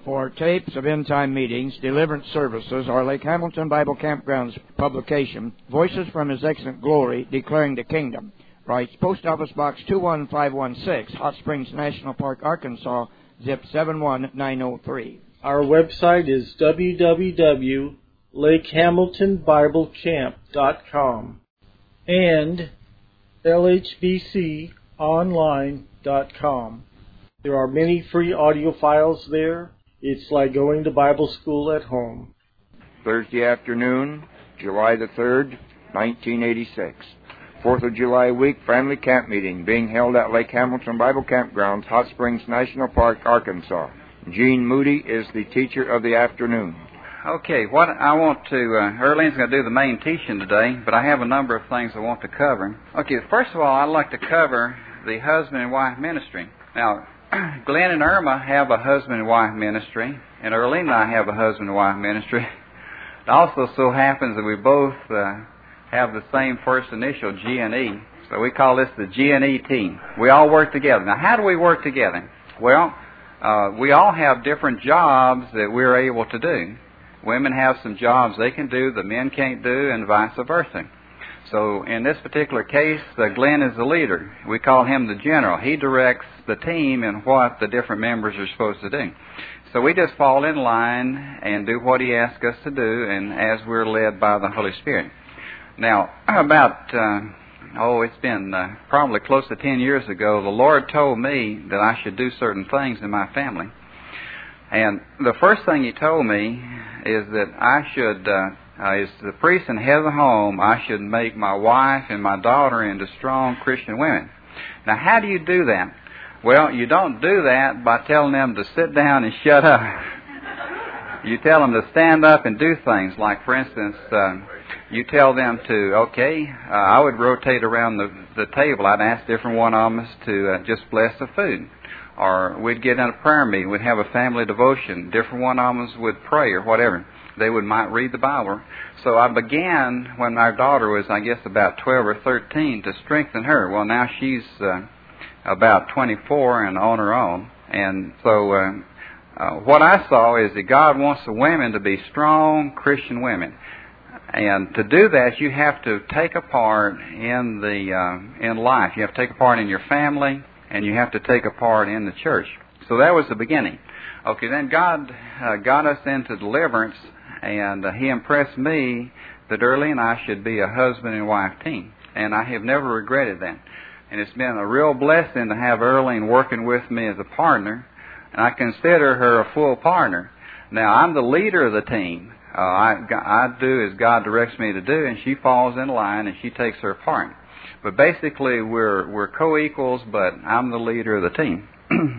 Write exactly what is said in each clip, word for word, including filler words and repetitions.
For tapes of end-time meetings, deliverance services, or Lake Hamilton Bible Campground's publication, Voices from His Excellent Glory, Declaring the Kingdom, writes Post Office Box two one five one six, Hot Springs National Park, Arkansas, zip seven one nine oh three. Our website is w w w dot lake hamilton bible camp dot com and l h b c online dot com. There are many free audio files there. It's like going to Bible school at home. Thursday afternoon, July the third, nineteen eighty-six. Fourth of July week family camp meeting being held at Lake Hamilton Bible Campgrounds, Hot Springs National Park, Arkansas. Gene Moody is the teacher of the afternoon. Okay, what I want to, uh, Earlene's going to do the main teaching today, but I have a number of things I want to cover. Okay, first of all, I'd like to cover the husband and wife ministry. Now, Glenn and Irma have a husband and wife ministry, and Earlene and I have a husband and wife ministry. It also so happens that we both uh, have the same first initial, G and E, so we call this the G and E team. We all work together. Now, how do we work together? Well, uh, we all have different jobs that we're able to do. Women have some jobs they can do that men can't do, and vice versa. So in this particular case, uh, Glenn is the leader. We call him the general. He directs the team and what the different members are supposed to do. So we just fall in line and do what he asks us to do, and as we're led by the Holy Spirit. Now, about, uh, oh, it's been uh, probably close to ten years ago, the Lord told me that I should do certain things in my family. And the first thing He told me is that I should... Uh, Uh, as the priest and head of the home, I should make my wife and my daughter into strong Christian women. Now, how do you do that? Well, you don't do that by telling them to sit down and shut up. You tell them to stand up and do things. Like, for instance, uh, you tell them to, okay, uh, I would rotate around the, the table. I'd ask different one of us to uh, just bless the food. Or we'd get in a prayer meeting. We'd have a family devotion. Different one of us would pray or whatever. They would might read the Bible. So I began when our daughter was, I guess, about twelve or thirteen to strengthen her. Well, now she's uh, about twenty-four and on her own. And so uh, uh, what I saw is that God wants the women to be strong Christian women. And to do that, you have to take a part in the uh, in life. You have to take a part in your family, and you have to take a part in the church. So that was the beginning. Okay, then God uh, got us into deliverance. And uh, He impressed me that Early and I should be a husband and wife team. And I have never regretted that. And it's been a real blessing to have Earlene working with me as a partner. And I consider her a full partner. Now, I'm the leader of the team. Uh, I, I do as God directs me to do, and she falls in line and she takes her part. But basically, we're, we're co-equals, but I'm the leader of the team.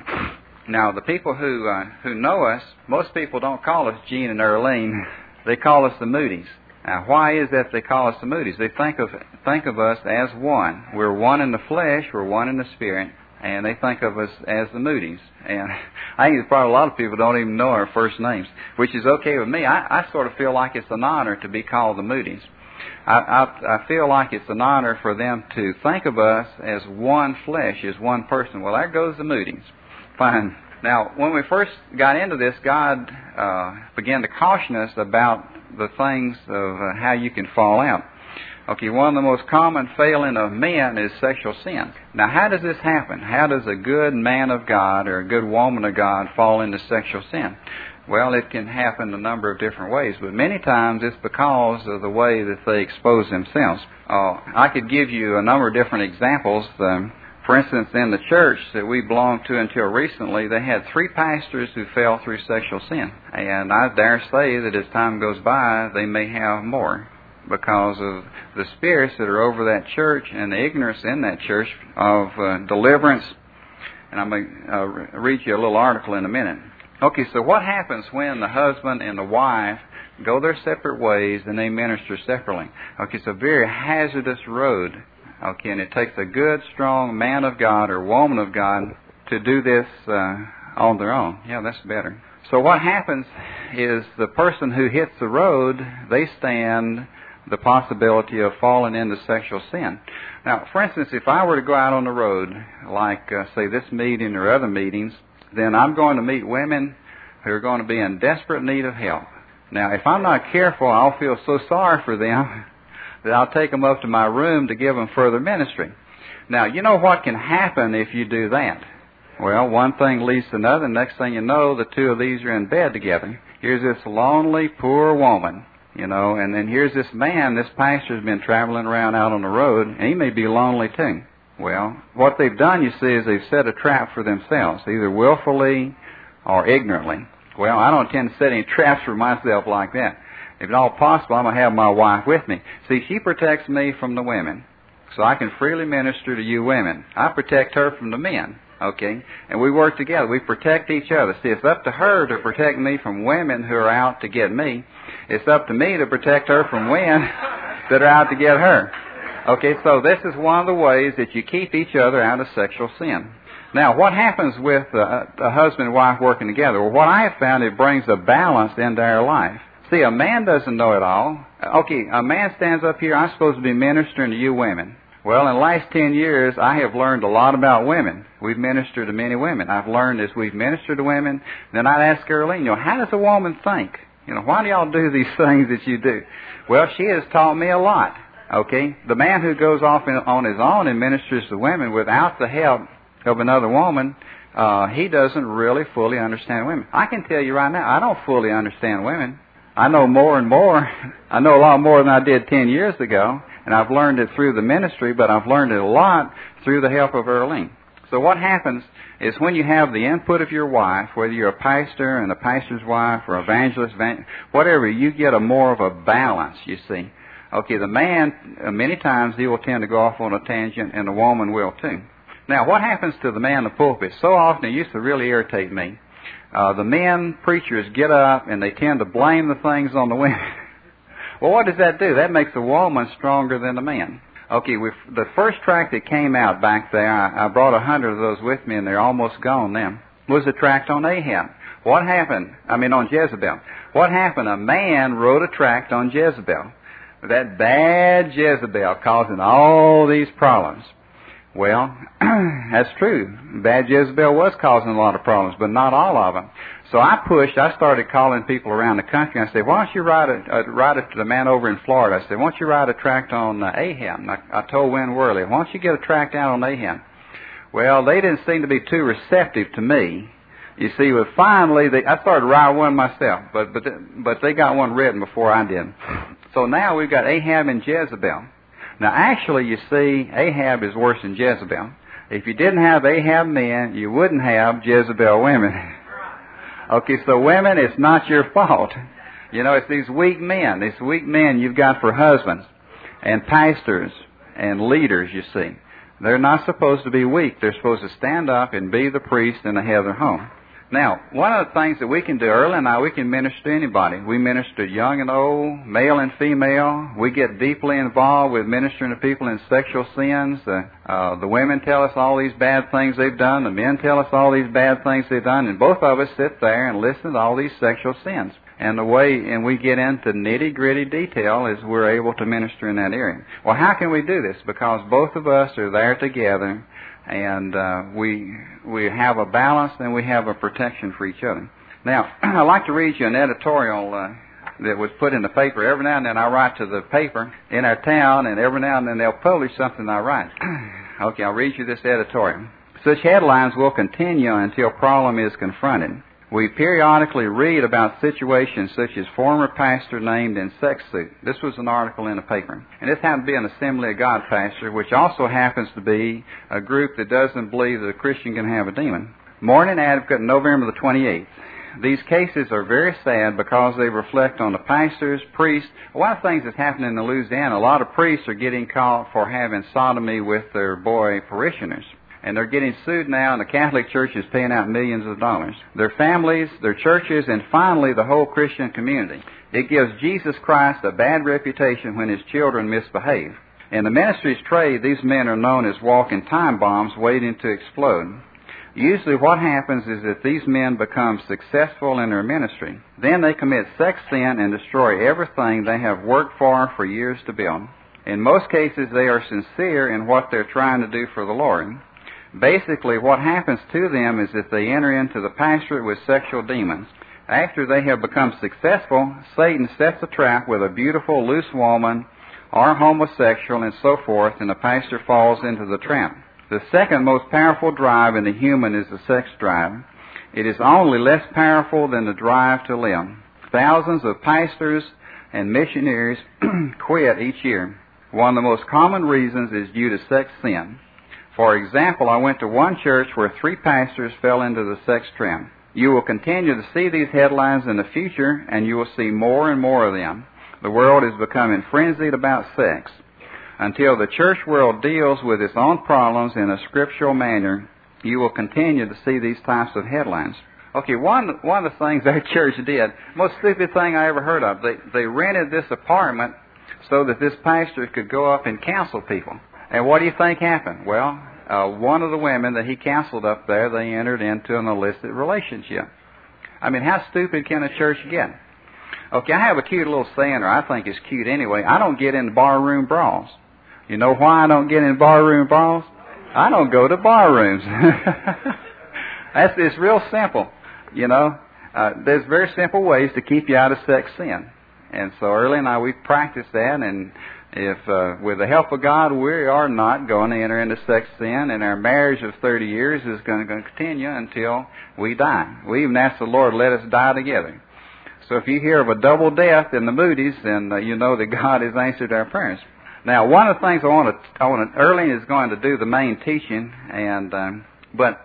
Now, the people who uh, who know us, most people don't call us Gene and Earlene. They call us the Moody's. Now, why is that they call us the Moody's? They think of think of us as one. We're one in the flesh, we're one in the spirit, and they think of us as the Moody's. And I think probably a lot of people don't even know our first names, which is okay with me. I, I sort of feel like it's an honor to be called the Moody's. I, I, I feel like it's an honor for them to think of us as one flesh, as one person. Well, there goes the Moody's. Fine. Now, when we first got into this, God uh, began to caution us about the things of uh, how you can fall out. Okay, one of the most common failing of men is sexual sin. Now, how does this happen? How does a good man of God or a good woman of God fall into sexual sin? Well, it can happen a number of different ways, but many times it's because of the way that they expose themselves. Uh, I could give you a number of different examples. Um, For instance, in the church that we belonged to until recently, they had three pastors who fell through sexual sin. And I dare say that as time goes by, they may have more because of the spirits that are over that church and the ignorance in that church of uh, deliverance. And I'm going to uh, read you a little article in a minute. Okay, so what happens when the husband and the wife go their separate ways and they minister separately? Okay, it's a very hazardous road. Okay, and it takes a good, strong man of God or woman of God to do this uh, on their own. Yeah, that's better. So what happens is the person who hits the road, they stand the possibility of falling into sexual sin. Now, for instance, if I were to go out on the road, like, uh, say, this meeting or other meetings, then I'm going to meet women who are going to be in desperate need of help. Now, if I'm not careful, I'll feel so sorry for them that I'll take them up to my room to give them further ministry. Now, you know what can happen if you do that? Well, one thing leads to another. Next thing you know, the two of these are in bed together. Here's this lonely, poor woman, you know, and then here's this man, this pastor's been traveling around out on the road, and he may be lonely too. Well, what they've done, you see, is they've set a trap for themselves, either willfully or ignorantly. Well, I don't intend to set any traps for myself like that. If at all possible, I'm going to have my wife with me. See, she protects me from the women, so I can freely minister to you women. I protect her from the men, okay? And we work together. We protect each other. See, it's up to her to protect me from women who are out to get me. It's up to me to protect her from men that are out to get her. Okay, so this is one of the ways that you keep each other out of sexual sin. Now, what happens with uh, a husband and wife working together? Well, what I have found, it brings a balance into our life. See, a man doesn't know it all. Okay, a man stands up here, I'm supposed to be ministering to you women. Well, in the last ten years, I have learned a lot about women. We've ministered to many women. I've learned as we've ministered to women. Then I'd ask Earlene, you know, how does a woman think? You know, why do y'all do these things that you do? Well, she has taught me a lot. Okay, the man who goes off in, on his own and ministers to women without the help of another woman, uh, he doesn't really fully understand women. I can tell you right now, I don't fully understand women. I know more and more. I know a lot more than I did ten years ago, and I've learned it through the ministry, but I've learned it a lot through the help of Earlene. So what happens is when you have the input of your wife, whether you're a pastor and a pastor's wife or evangelist, whatever, you get a more of a balance, you see. Okay, the man, uh, many times he will tend to go off on a tangent, and the woman will too. Now, what happens to the man in the pulpit? So often it used to really irritate me. Uh, the men preachers get up and they tend to blame the things on the women. Well, what does that do? That makes the woman stronger than the man. Okay, we've, the first tract that came out back there, I, I brought a hundred of those with me, and they're almost gone now, was a tract on Ahab. What happened? I mean, on Jezebel. What happened? A man wrote a tract on Jezebel. That bad Jezebel causing all these problems. Well, that's true. Bad Jezebel was causing a lot of problems, but not all of them. So I pushed, I started calling people around the country. I said, why don't you write a, uh, write it to the man over in Florida? I said, why don't you write a tract on uh, Ahab? And I, I told Win Worley, why don't you get a tract out on Ahab? Well, they didn't seem to be too receptive to me. You see, but finally, they, I started writing one myself, but, but, but they got one written before I did. So now we've got Ahab and Jezebel. Now, actually, you see, Ahab is worse than Jezebel. If you didn't have Ahab men, you wouldn't have Jezebel women. Okay, so women, it's not your fault. You know, it's these weak men, these weak men you've got for husbands and pastors and leaders, you see. They're not supposed to be weak. They're supposed to stand up and be the priest in the head of their home. Now, one of the things that we can do, Earl and I, we can minister to anybody. We minister to young and old, male and female. We get deeply involved with ministering to people in sexual sins. Uh, uh, the women tell us all these bad things they've done. The men tell us all these bad things they've done. And both of us sit there and listen to all these sexual sins. And the way, and we get into nitty-gritty detail as we're able to minister in that area. Well, how can we do this? Because both of us are there together. And uh, we we have a balance and we have a protection for each other. Now, I'd like to read you an editorial uh, that was put in the paper. Every now and then I write to the paper in our town, and every now and then they'll publish something I write. Okay, I'll read you this editorial. Such headlines will continue until problem is confronted. We periodically read about situations such as former pastor named in sex suit. This was an article in the paper. And this happened to be an Assembly of God pastor, which also happens to be a group that doesn't believe that a Christian can have a demon. Morning Advocate, November the twenty-eighth. These cases are very sad because they reflect on the pastors, priests. One of the things that's happening in Louisiana, a lot of priests are getting caught for having sodomy with their boy parishioners. And they're getting sued now, and the Catholic Church is paying out millions of dollars. Their families, their churches, and finally the whole Christian community. It gives Jesus Christ a bad reputation when his children misbehave. In the ministry's trade, these men are known as walking time bombs waiting to explode. Usually what happens is that these men become successful in their ministry. Then they commit sex sin and destroy everything they have worked for for years to build. In most cases, they are sincere in what they're trying to do for the Lord. Basically, what happens to them is that they enter into the pastorate with sexual demons. After they have become successful, Satan sets a trap with a beautiful, loose woman or homosexual and so forth, and the pastor falls into the trap. The second most powerful drive in the human is the sex drive. It is only less powerful than the drive to live. Thousands of pastors and missionaries quit each year. One of the most common reasons is due to sex sin. For example, I went to one church where three pastors fell into the sex trap. You will continue to see these headlines in the future, and you will see more and more of them. The world is becoming frenzied about sex. Until the church world deals with its own problems in a scriptural manner, you will continue to see these types of headlines. Okay, one one of the things our church did, most stupid thing I ever heard of, they, they rented this apartment so that this pastor could go up and counsel people. And what do you think happened? Well, uh, one of the women that he counseled up there, they entered into an illicit relationship. I mean, how stupid can a church get? Okay, I have a cute little saying, or I think it's cute anyway. I don't get into barroom brawls. You know why I don't get in barroom brawls? I don't go to bar rooms. That's it's real simple. You know, uh, there's very simple ways to keep you out of sex sin. And so Early and I, we practiced that, and if, uh, with the help of God, we are not going to enter into sex sin, and our marriage of thirty years is going to continue until we die. We even asked the Lord, let us die together. So if you hear of a double death in the Moody's, then uh, you know that God has answered our prayers. Now, one of the things I want to, I want to, Early is going to do the main teaching, and um, but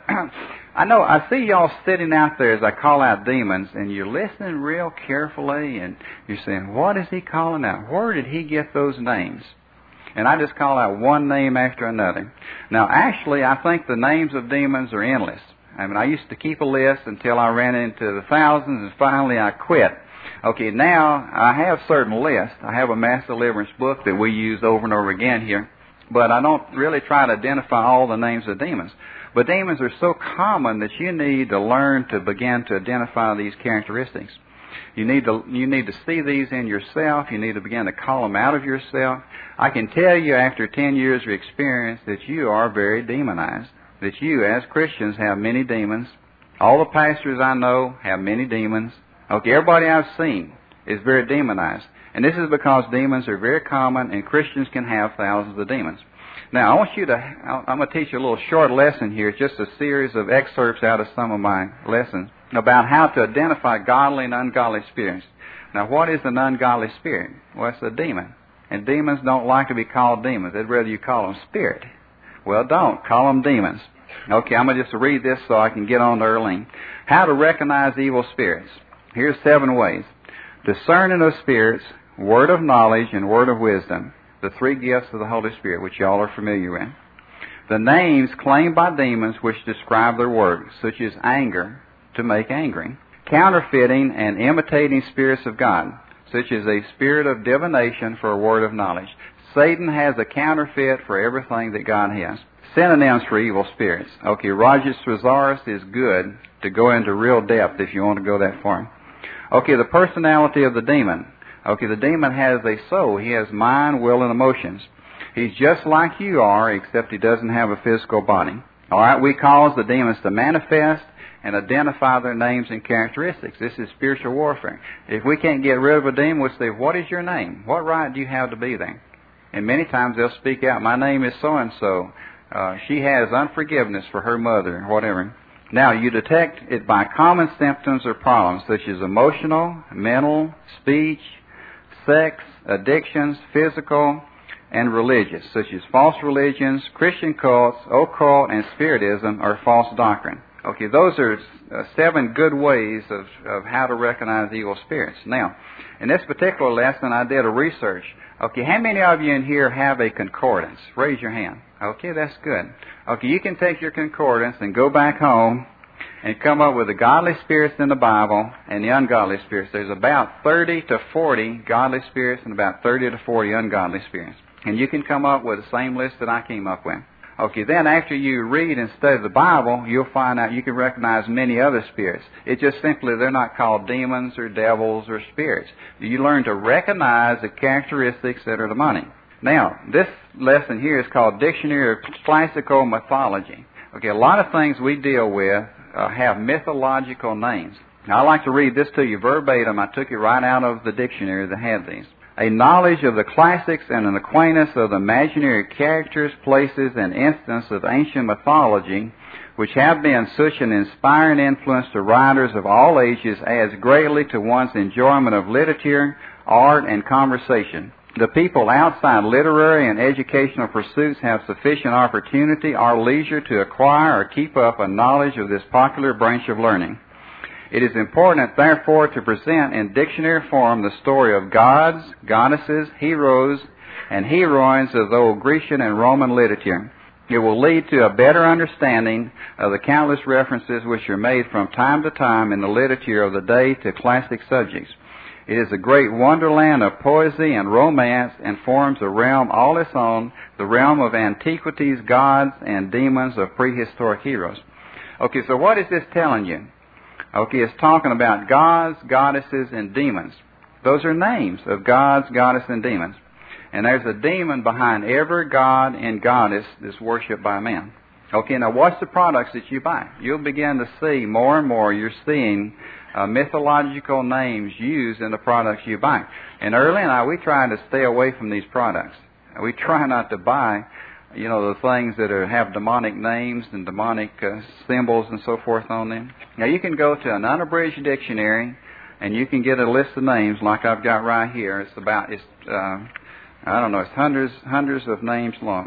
I know I see y'all sitting out there as I call out demons, and you're listening real carefully, and you're saying, what is he calling out? Where did he get those names? And I just call out one name after another. Now, actually, I think the names of demons are endless. I mean, I used to keep a list until I ran into the thousands, and finally I quit. Okay, now I have certain lists. I have a mass deliverance book that we use over and over again here, but I don't really try to identify all the names of demons. But demons are so common that you need to learn to begin to identify these characteristics. You need to you need to see these in yourself. You need to begin to call them out of yourself. I can tell you after ten years of experience that you are very demonized, that you as Christians have many demons. All the pastors I know have many demons. Okay, everybody I've seen is very demonized. And this is because demons are very common, and Christians can have thousands of demons. Now, I want you to, I'm going to teach you a little short lesson here, just a series of excerpts out of some of my lessons about how to identify godly and ungodly spirits. Now, what is an ungodly spirit? Well, it's a demon. And demons don't like to be called demons. They'd rather you call them spirit. Well, don't. Call them demons. Okay, I'm going to just read this so I can get on to Early. How to recognize evil spirits. Here's seven ways. Discerning of spirits, word of knowledge, and word of wisdom. The three gifts of the Holy Spirit, which y'all are familiar with. The names claimed by demons which describe their works, such as anger, to make angry. Counterfeiting and imitating spirits of God, such as a spirit of divination for a word of knowledge. Satan has a counterfeit for everything that God has. Synonyms for evil spirits. Okay, Rajas Thesaurus is good to go into real depth if you want to go that far. Okay, the personality of the demon. Okay, the demon has a soul. He has mind, will, and emotions. He's just like you are, except he doesn't have a physical body. All right, we cause the demons to manifest and identify their names and characteristics. This is spiritual warfare. If we can't get rid of a demon, we'll say, what is your name? What right do you have to be there? And many times they'll speak out, my name is so-and-so. Uh, she has unforgiveness for her mother, or whatever. Now, you detect it by common symptoms or problems, such as emotional, mental, speech, sex, addictions, physical, and religious, such as false religions, Christian cults, occult, and spiritism, or false doctrine. Okay, those are uh, seven good ways of, of how to recognize evil spirits. Now, in this particular lesson, I did a research. Okay, how many of you in here have a concordance? Raise your hand. Okay, that's good. Okay, you can take your concordance and go back home and come up with the godly spirits in the Bible and the ungodly spirits. There's about thirty to forty godly spirits and about thirty to forty ungodly spirits. And you can come up with the same list that I came up with. Okay, then after you read and study the Bible, you'll find out you can recognize many other spirits. It's just simply they're not called demons or devils or spirits. You learn to recognize the characteristics that are demonic. Now, this lesson here is called Dictionary of Classical Mythology. Okay, a lot of things we deal with uh, have mythological names. Now, I'd like to read this to you verbatim. I took it right out of the dictionary that had these. A knowledge of the classics and an acquaintance of the imaginary characters, places, and incidents of ancient mythology, which have been such an inspiring influence to writers of all ages, adds greatly to one's enjoyment of literature, art, and conversation. The people outside literary and educational pursuits have sufficient opportunity or leisure to acquire or keep up a knowledge of this popular branch of learning. It is important, therefore, to present in dictionary form the story of gods, goddesses, heroes, and heroines of the old Grecian and Roman literature. It will lead to a better understanding of the countless references which are made from time to time in the literature of the day to classic subjects. It is a great wonderland of poesy and romance and forms a realm all its own, the realm of antiquities, gods, and demons of prehistoric heroes. Okay, so what is this telling you? Okay, it's talking about gods, goddesses, and demons. Those are names of gods, goddesses, and demons. And there's a demon behind every god and goddess that's worshipped by man. Okay, now what's the products that you buy? You'll begin to see more and more you're seeing uh, mythological names used in the products you buy. And early on, we try to stay away from these products. We try not to buy, you know, the things that are, have demonic names and demonic uh, symbols and so forth on them. Now, you can go to an unabridged dictionary, and you can get a list of names like I've got right here. It's about, it's, uh, I don't know, it's hundreds, hundreds of names long.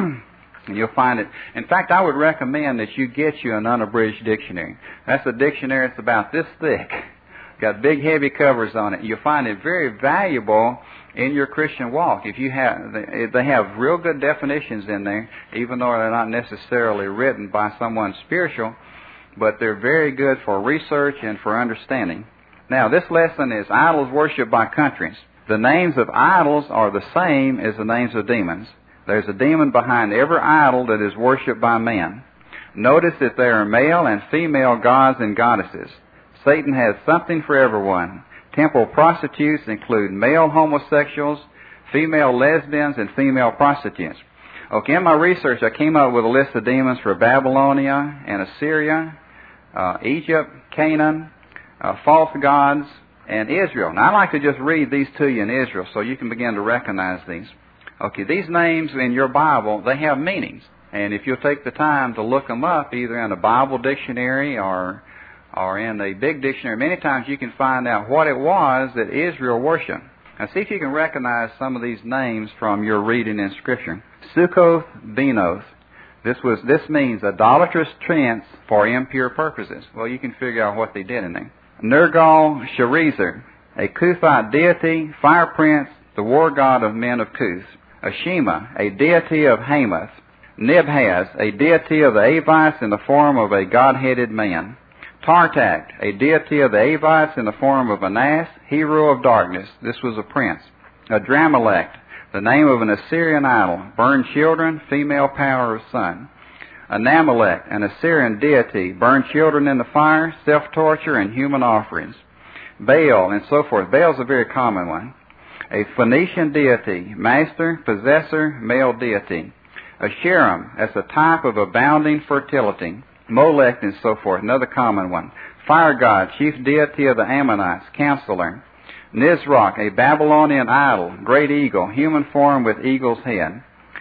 And you'll find it. In fact, I would recommend that you get you an unabridged dictionary. That's a dictionary that's about this thick. Got big, heavy covers on it. You'll find it very valuable in your Christian walk. If you have, they have real good definitions in there, even though they're not necessarily written by someone spiritual, but they're very good for research and for understanding. Now, this lesson is idols worshipped by countries. The names of idols are the same as the names of demons. There's a demon behind every idol that is worshipped by man. Notice that there are male and female gods and goddesses. Satan has something for everyone. Temple prostitutes include male homosexuals, female lesbians, and female prostitutes. Okay, in my research, I came up with a list of demons for Babylonia and Assyria, uh, Egypt, Canaan, uh, false gods, and Israel. Now, I'd like to just read these to you in Israel so you can begin to recognize these. Okay, these names in your Bible, they have meanings. And if you'll take the time to look them up, either in a Bible dictionary or or in a big dictionary, many times you can find out what it was that Israel worshipped. Now, see if you can recognize some of these names from your reading in Scripture. Sukkoth Benoth. This was this means idolatrous trance for impure purposes. Well, you can figure out what they did in there. Nergal Sharezer, a Kuthite deity, fire prince, the war god of men of Kuth. Ashima, a deity of Hamath. Nibhaz, a deity of the Avites in the form of a god-headed man. Tartak, a deity of the Avites in the form of Anas, hero of darkness. This was a prince. Adramelech, the name of an Assyrian idol, burned children, female power of sun. Anamelech, an Assyrian deity, burned children in the fire, self-torture, and human offerings. Baal, and so forth. Baal's a very common one. A Phoenician deity, master, possessor, male deity. Asherim, that's a type of abounding fertility. Molech, and so forth, another common one. Fire god, chief deity of the Ammonites, counselor. Nisroch, a Babylonian idol, great eagle, human form with eagle's head.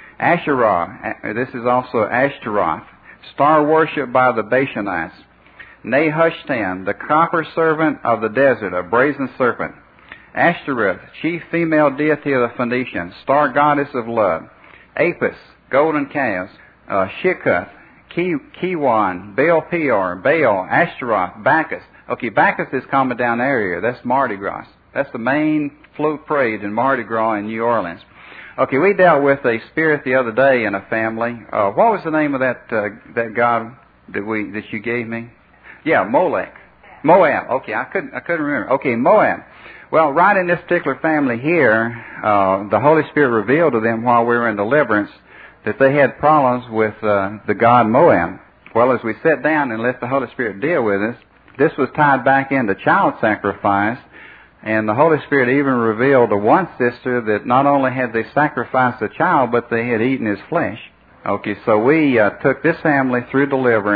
Asherah, this is also Ashtaroth, star worshipped by the Bashanites. Nehushtan, the copper servant of the desert, a brazen serpent. Ashtoreth, chief female deity of the Phoenicians, star goddess of love. Apis, golden calves. Uh, Shikuth, Kiwan, Baal Peor, Baal, Ashtaroth, Bacchus. Okay, Bacchus is coming down the area. That's Mardi Gras. That's the main float parade in Mardi Gras in New Orleans. Okay, we dealt with a spirit the other day in a family. Uh, what was the name of that uh, that god that we that you gave me? Yeah, Molech. Moab. Okay, I couldn't I couldn't remember. Okay, Moab. Well, right in this particular family here, uh, the Holy Spirit revealed to them while we were in deliverance that they had problems with uh, the god Moab. Well, as we sat down and let the Holy Spirit deal with us, this was tied back into child sacrifice, and the Holy Spirit even revealed to one sister that not only had they sacrificed a child, but they had eaten his flesh. Okay, so we uh, took this family through deliverance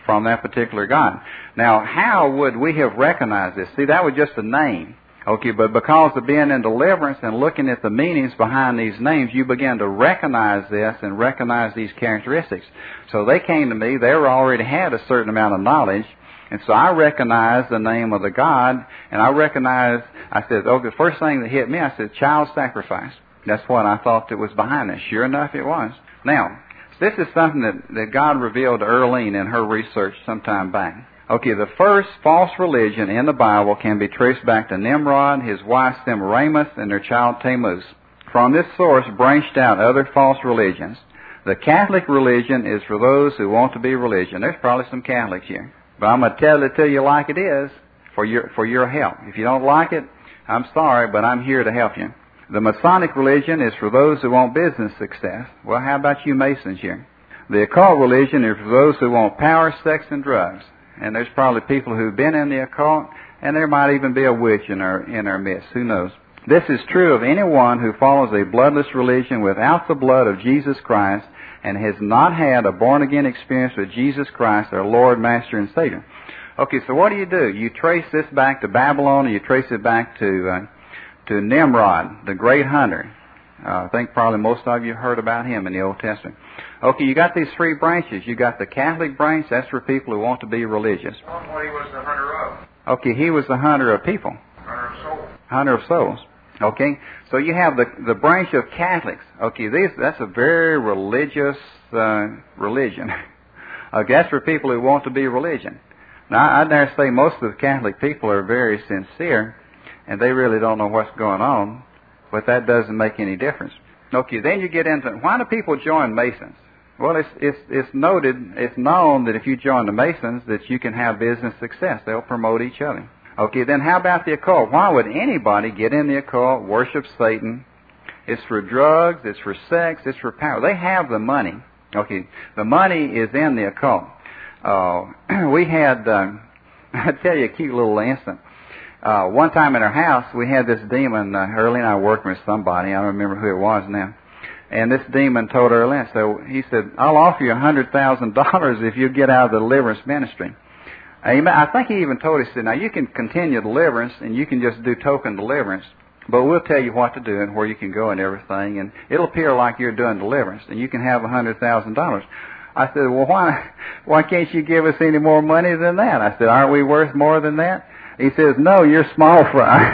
from that particular God. Now, how would we have recognized this? See, that was just a name. Okay, but because of being in deliverance and looking at the meanings behind these names, you begin to recognize this and recognize these characteristics. So they came to me, they already had a certain amount of knowledge, and so I recognized the name of the God, and I recognized, I said, oh, the first thing that hit me, I said, child sacrifice. That's what I thought that was behind this. Sure enough, it was. Now, this is something that, that God revealed to Earlene in her research some time back. Okay, the first false religion in the Bible can be traced back to Nimrod, his wife Semiramis, and their child Tammuz. From this source branched out other false religions. The Catholic religion is for those who want to be religion. There's probably some Catholics here. But I'm going to tell it to you like it is for your, for your help. If you don't like it, I'm sorry, but I'm here to help you. The Masonic religion is for those who want business success. Well, how about you Masons here? The occult religion is for those who want power, sex, and drugs. And there's probably people who've been in the occult, and there might even be a witch in our, in our midst. Who knows? This is true of anyone who follows a bloodless religion without the blood of Jesus Christ and has not had a born-again experience with Jesus Christ, our Lord, Master, and Savior. Okay, so what do you do? You trace this back to Babylon, or you trace it back to uh, to Nimrod, the great hunter. Uh, I think probably most of you heard about him in the Old Testament. Okay, you got these three branches. You got the Catholic branch. That's for people who want to be religious. What he was the hunter of? Okay, he was the hunter of people. Hunter of souls. Hunter of souls. Okay, so you have the the branch of Catholics. Okay, these that's a very religious uh, religion. Okay, that's for people who want to be religion. Now, I dare say most of the Catholic people are very sincere, and they really don't know what's going on, but that doesn't make any difference. Okay, then you get into, why do people join Masons? Well, it's, it's, it's noted, it's known that if you join the Masons, that you can have business success. They'll promote each other. Okay, then how about the occult? Why would anybody get in the occult, worship Satan? It's for drugs, it's for sex, it's for power. They have the money. Okay, the money is in the occult. Uh, we had, uh, I'll tell you a cute little incident. Uh, one time in our house, we had this demon, uh, Early and I were working with somebody, I don't remember who it was now, and this demon told Early, so he said, I'll offer you one hundred thousand dollars if you get out of the deliverance ministry. Amen. I think he even told us, he said, now you can continue deliverance, and you can just do token deliverance, but we'll tell you what to do and where you can go and everything, and it'll appear like you're doing deliverance, and you can have one hundred thousand dollars. I said, well, why, why can't you give us any more money than that? I said, aren't we worth more than that? He says, no, you're small fry.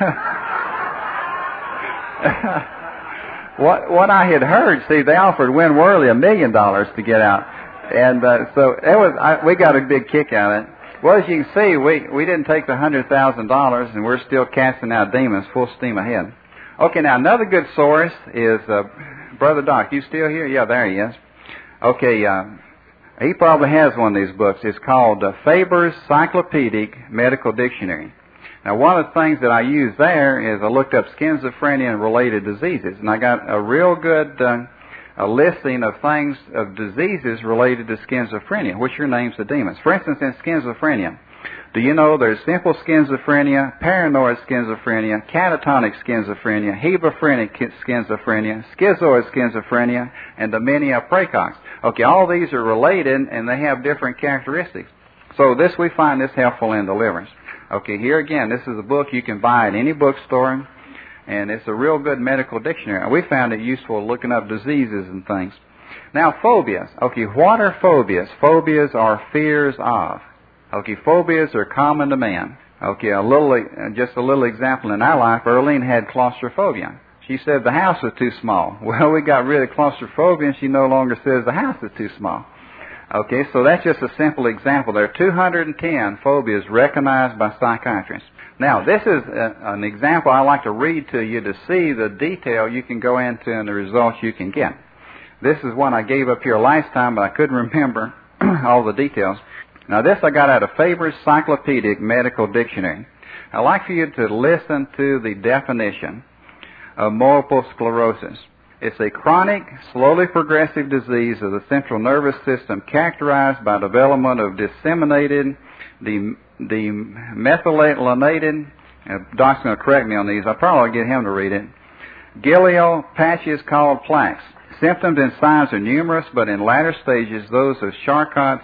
what what I had heard, see, they offered Win Worley a million dollars to get out. And uh, so it was. I, we got a big kick out of it. Well, as you can see, we, we didn't take the one hundred thousand dollars, and we're still casting out demons full steam ahead. Okay, now another good source is, uh, Brother Doc, you still here? Yeah, there he is. Okay, uh, he probably has one of these books. It's called uh, Faber's Cyclopedic Medical Dictionary. Now, one of the things that I use there is I looked up schizophrenia and related diseases, and I got a real good uh, a listing of things, of diseases related to schizophrenia, which are names of demons. For instance, in schizophrenia, do you know there's simple schizophrenia, paranoid schizophrenia, catatonic schizophrenia, hebephrenic schizophrenia, schizoid schizophrenia, and dementia praecox. Okay, all these are related, and they have different characteristics. So this, we find this helpful in deliverance. Okay, here again, this is a book you can buy at any bookstore, and it's a real good medical dictionary. We found it useful looking up diseases and things. Now, phobias. Okay, what are phobias? Phobias are fears of. Okay, phobias are common to man. Okay, a little, just a little example in our life. Earlene had claustrophobia. She said the house was too small. Well, we got rid of claustrophobia, and she no longer says the house is too small. Okay, so that's just a simple example. There are two hundred ten phobias recognized by psychiatrists. Now, this is a, an example I like to read to you to see the detail you can go into and the results you can get. This is one I gave up here last time, but I couldn't remember all the details. Now, this I got out of Faber's Cyclopedic Medical Dictionary. I'd like for you to listen to the definition of multiple sclerosis. It's a chronic, slowly progressive disease of the central nervous system characterized by development of disseminated, the the methylated, uh, Doc's going to correct me on these, I'll probably get him to read it, glial patches called plaques. Symptoms and signs are numerous, but in latter stages, those of Charcot's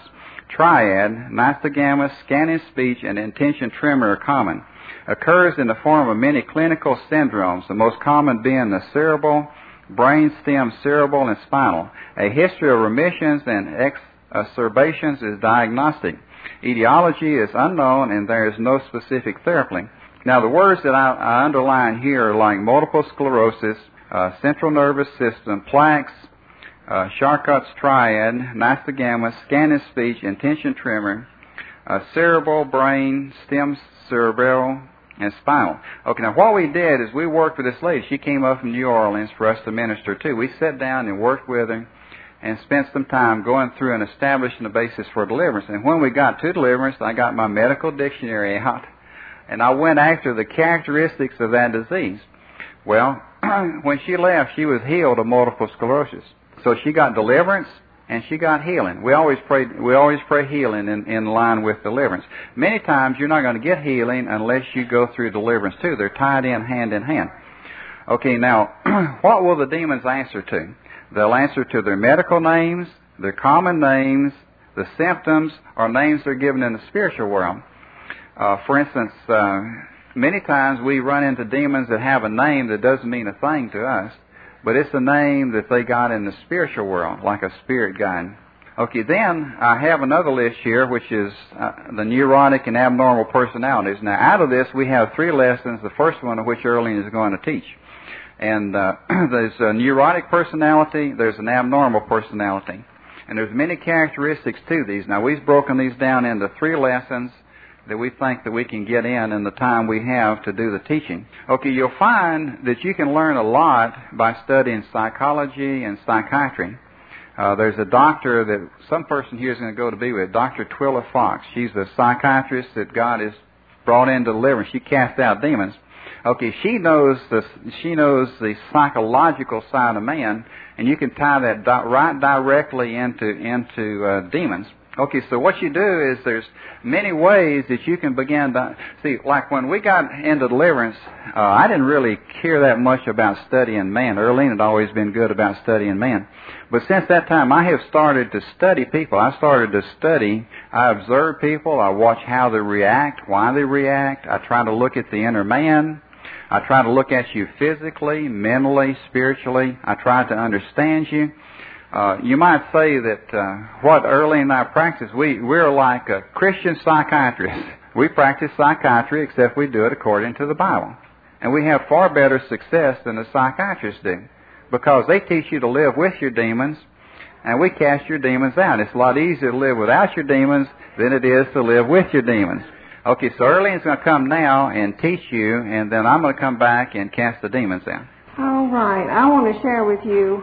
triad, nystagmus, scanning speech, and intention tremor are common. Occurs in the form of many clinical syndromes, the most common being the cerebral, brainstem, cerebral, and spinal. A history of remissions and exacerbations is diagnostic. Etiology is unknown, and there is no specific therapy. Now, the words that I, I underline here are like multiple sclerosis, uh, central nervous system, plaques, uh, Charcot's triad, nystagmus, scanning speech, intention tremor, uh, cerebral, brain, stem, cerebral, and spinal. Okay, now what we did is we worked with this lady. She came up from New Orleans for us to minister to. We sat down and worked with her and spent some time going through and establishing the basis for deliverance. And when we got to deliverance, I got my medical dictionary out, and I went after the characteristics of that disease. Well, when she left, she was healed of multiple sclerosis. So she got deliverance and she got healing. We always pray, we always pray healing in, in line with deliverance. Many times you're not going to get healing unless you go through deliverance too. They're tied in hand in hand. Okay, now, what will the demons answer to? They'll answer to their medical names, their common names, the symptoms, or names they're given in the spiritual world. Uh, for instance, uh, many times we run into demons that have a name that doesn't mean a thing to us, but it's a name that they got in the spiritual world, like a spirit guide. Okay, then I have another list here, which is uh, the neurotic and abnormal personalities. Now, out of this, we have three lessons, the first one of which Earlene is going to teach. And uh, there's a neurotic personality, there's an abnormal personality. And there's many characteristics to these. Now, we've broken these down into three lessons that we think that we can get in in the time we have to do the teaching. Okay, you'll find that you can learn a lot by studying psychology and psychiatry. Uh, there's a doctor that some person here is going to go to be with, Doctor Twilla Fox. She's a psychiatrist that God has brought into deliverance. She casts out demons. Okay, she knows the she knows the psychological side of man, and you can tie that di- right directly into into uh, demons. Okay, so what you do is there's many ways that you can begin to see. Like when we got into deliverance, uh, I didn't really care that much about studying man. Earlene had always been good about studying man, but since that time, I have started to study people. I started to study. I observe people. I watch how they react, why they react. I try to look at the inner man. I try to look at you physically, mentally, spiritually. I try to understand you. Uh, you might say that uh, what Earlene and I practice, we, we're like a Christian psychiatrist. We practice psychiatry, except we do it according to the Bible. And we have far better success than the psychiatrists do, because they teach you to live with your demons, and we cast your demons out. It's a lot easier to live without your demons than it is to live with your demons. Okay, so Earlene's going to come now and teach you, and then I'm going to come back and cast the demons out. All right. I want to share with you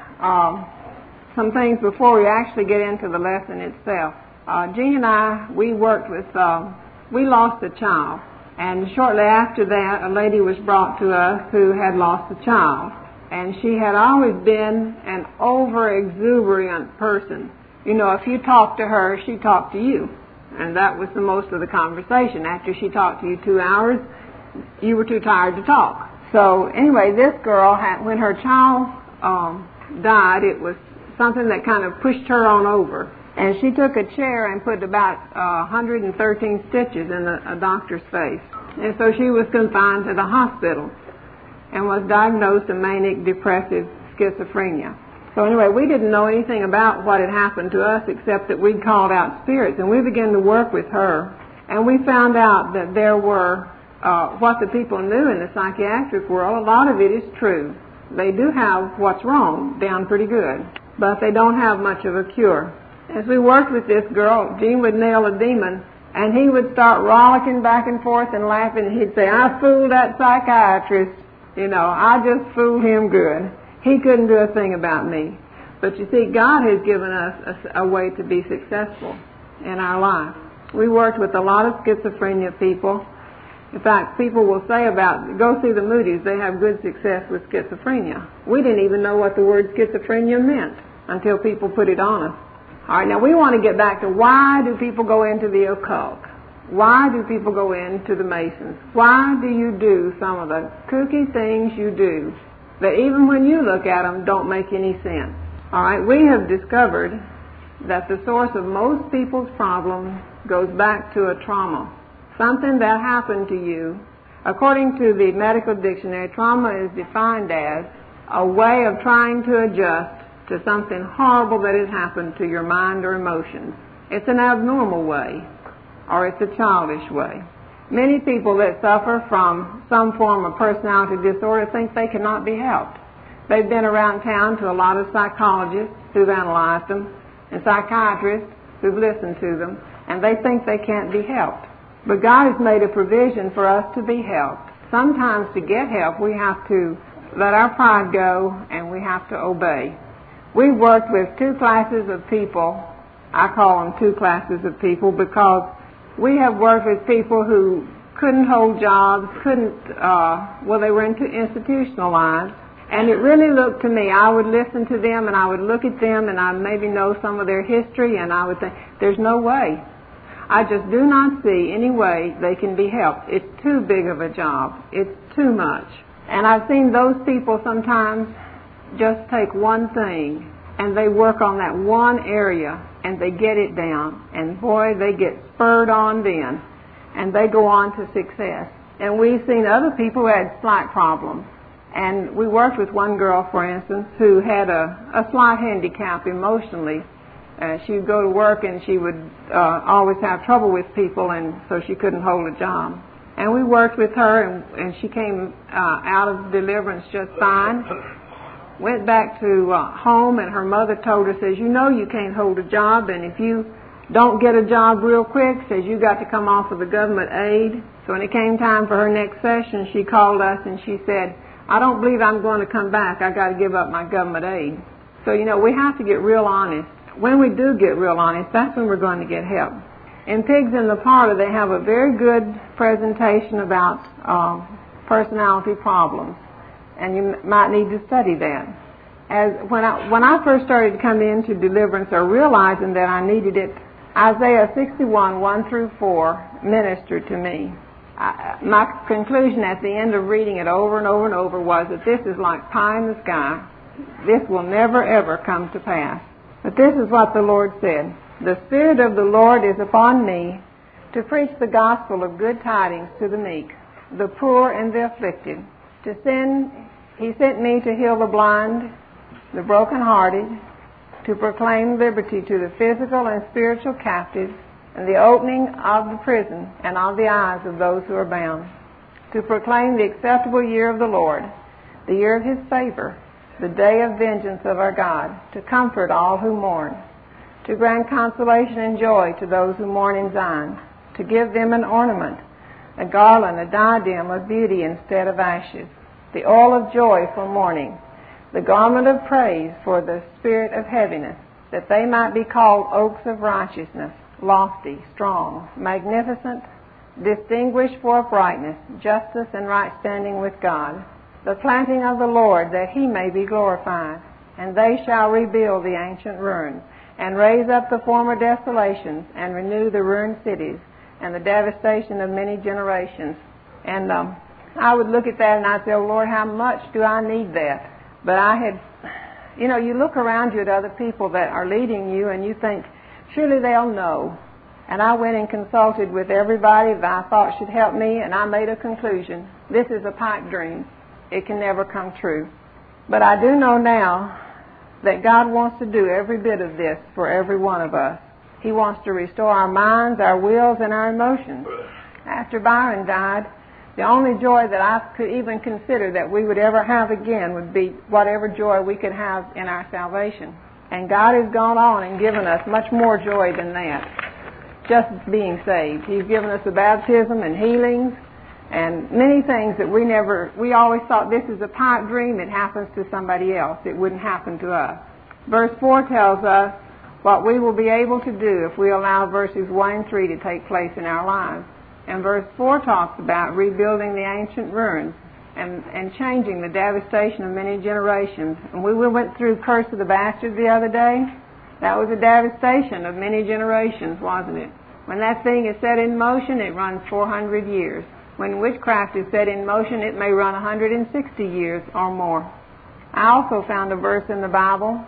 um, some things before we actually get into the lesson itself. Uh, Jean and I, we worked with, uh, we lost a child. And shortly after that, a lady was brought to us who had lost a child. And she had always been an over-exuberant person. You know, if you talked to her, she talked to you. And that was the most of the conversation. After she talked to you two hours, you were too tired to talk. So anyway, this girl, had, when her child um, died, it was something that kind of pushed her on over. And she took a chair and put about uh, one hundred thirteen stitches in a, a doctor's face. And so she was confined to the hospital and was diagnosed with manic depressive schizophrenia. So anyway, we didn't know anything about what had happened to us except that we'd called out spirits, and we began to work with her. And we found out that there were, uh, what the people knew in the psychiatric world, a lot of it is true. They do have what's wrong down pretty good, but they don't have much of a cure. As we worked with this girl, Gene would nail a demon, and he would start rollicking back and forth and laughing, and he'd say, I fooled that psychiatrist. You know, I just fooled him good. He couldn't do a thing about me. But you see, God has given us a, a way to be successful in our life. We worked with a lot of schizophrenia people. In fact, people will say about, go see the Moody's, they have good success with schizophrenia. We didn't even know what the word schizophrenia meant until people put it on us. All right, now we want to get back to why do people go into the occult? Why do people go into the Masons? Why do you do some of the kooky things you do that even when you look at them don't make any sense? All right, we have discovered that the source of most people's problems goes back to a trauma, something that happened to you. According to the medical dictionary, trauma is defined as a way of trying to adjust to something horrible that has happened to your mind or emotions. It's an abnormal way, or it's a childish way. Many people that suffer from some form of personality disorder think they cannot be helped. They've been around town to a lot of psychologists who've analyzed them and psychiatrists who've listened to them, and they think they can't be helped. But God has made a provision for us to be helped. Sometimes to get help, we have to let our pride go and we have to obey. We've worked with two classes of people. I call them two classes of people because we have worked with people who couldn't hold jobs, couldn't, uh, well, they were into institutionalized. And it really looked to me, I would listen to them and I would look at them and I maybe know some of their history and I would think, there's no way. I just do not see any way they can be helped. It's too big of a job. It's too much. And I've seen those people sometimes just take one thing and they work on that one area and they get it down. And boy, they get spurred on then and they go on to success. And we've seen other people who had slight problems. And we worked with one girl, for instance, who had a, a slight handicap emotionally. Uh, she would go to work and she would uh, always have trouble with people, and so she couldn't hold a job. And we worked with her, and, and she came uh, out of deliverance just fine. Went back to uh, home, and her mother told her, says, you know you can't hold a job, and if you don't get a job real quick, says you got to come off of the government aid. So when it came time for her next session, she called us and she said, I don't believe I'm going to come back. I got to give up my government aid. So, you know, we have to get real honest. When we do get real honest, that's when we're going to get help. In Pigs in the Parlor, they have a very good presentation about uh, personality problems, and you m- might need to study that. As when I when I first started coming into deliverance, or realizing that I needed it, Isaiah sixty-one, one through four ministered to me. I, my conclusion at the end of reading it over and over and over was that this is like pie in the sky. This will never, ever come to pass. But this is what the Lord said. The Spirit of the Lord is upon me to preach the gospel of good tidings to the meek, the poor and the afflicted. To send, He sent me to heal the blind, the brokenhearted, to proclaim liberty to the physical and spiritual captives, and the opening of the prison and of the eyes of those who are bound, to proclaim the acceptable year of the Lord, the year of His favor, the day of vengeance of our God, to comfort all who mourn, to grant consolation and joy to those who mourn in Zion, to give them an ornament, a garland, a diadem of beauty instead of ashes, the oil of joy for mourning, the garment of praise for the spirit of heaviness, that they might be called oaks of righteousness, lofty, strong, magnificent, distinguished for uprightness, justice, and right standing with God, the planting of the Lord, that He may be glorified. And they shall rebuild the ancient ruins, and raise up the former desolations, and renew the ruined cities, and the devastation of many generations. And um, I would look at that and I'd say, oh, Lord, how much do I need that? But I had, you know, you look around you at other people that are leading you, and you think, surely they'll know. And I went and consulted with everybody that I thought should help me, and I made a conclusion. This is a pipe dream. It can never come true. But I do know now that God wants to do every bit of this for every one of us. He wants to restore our minds, our wills, and our emotions. After Byron died, the only joy that I could even consider that we would ever have again would be whatever joy we could have in our salvation. And God has gone on and given us much more joy than that, just being saved. He's given us a baptism and healings and many things that we never, we always thought this is a pipe dream. It happens to somebody else. It wouldn't happen to us. Verse four tells us what we will be able to do if we allow verses one and three to take place in our lives. And verse four talks about rebuilding the ancient ruins and, and changing the devastation of many generations. And we went through Curse of the Bastard the other day. That was a devastation of many generations, wasn't it? When that thing is set in motion, it runs four hundred years. When witchcraft is set in motion, it may run one hundred sixty years or more. I also found a verse in the Bible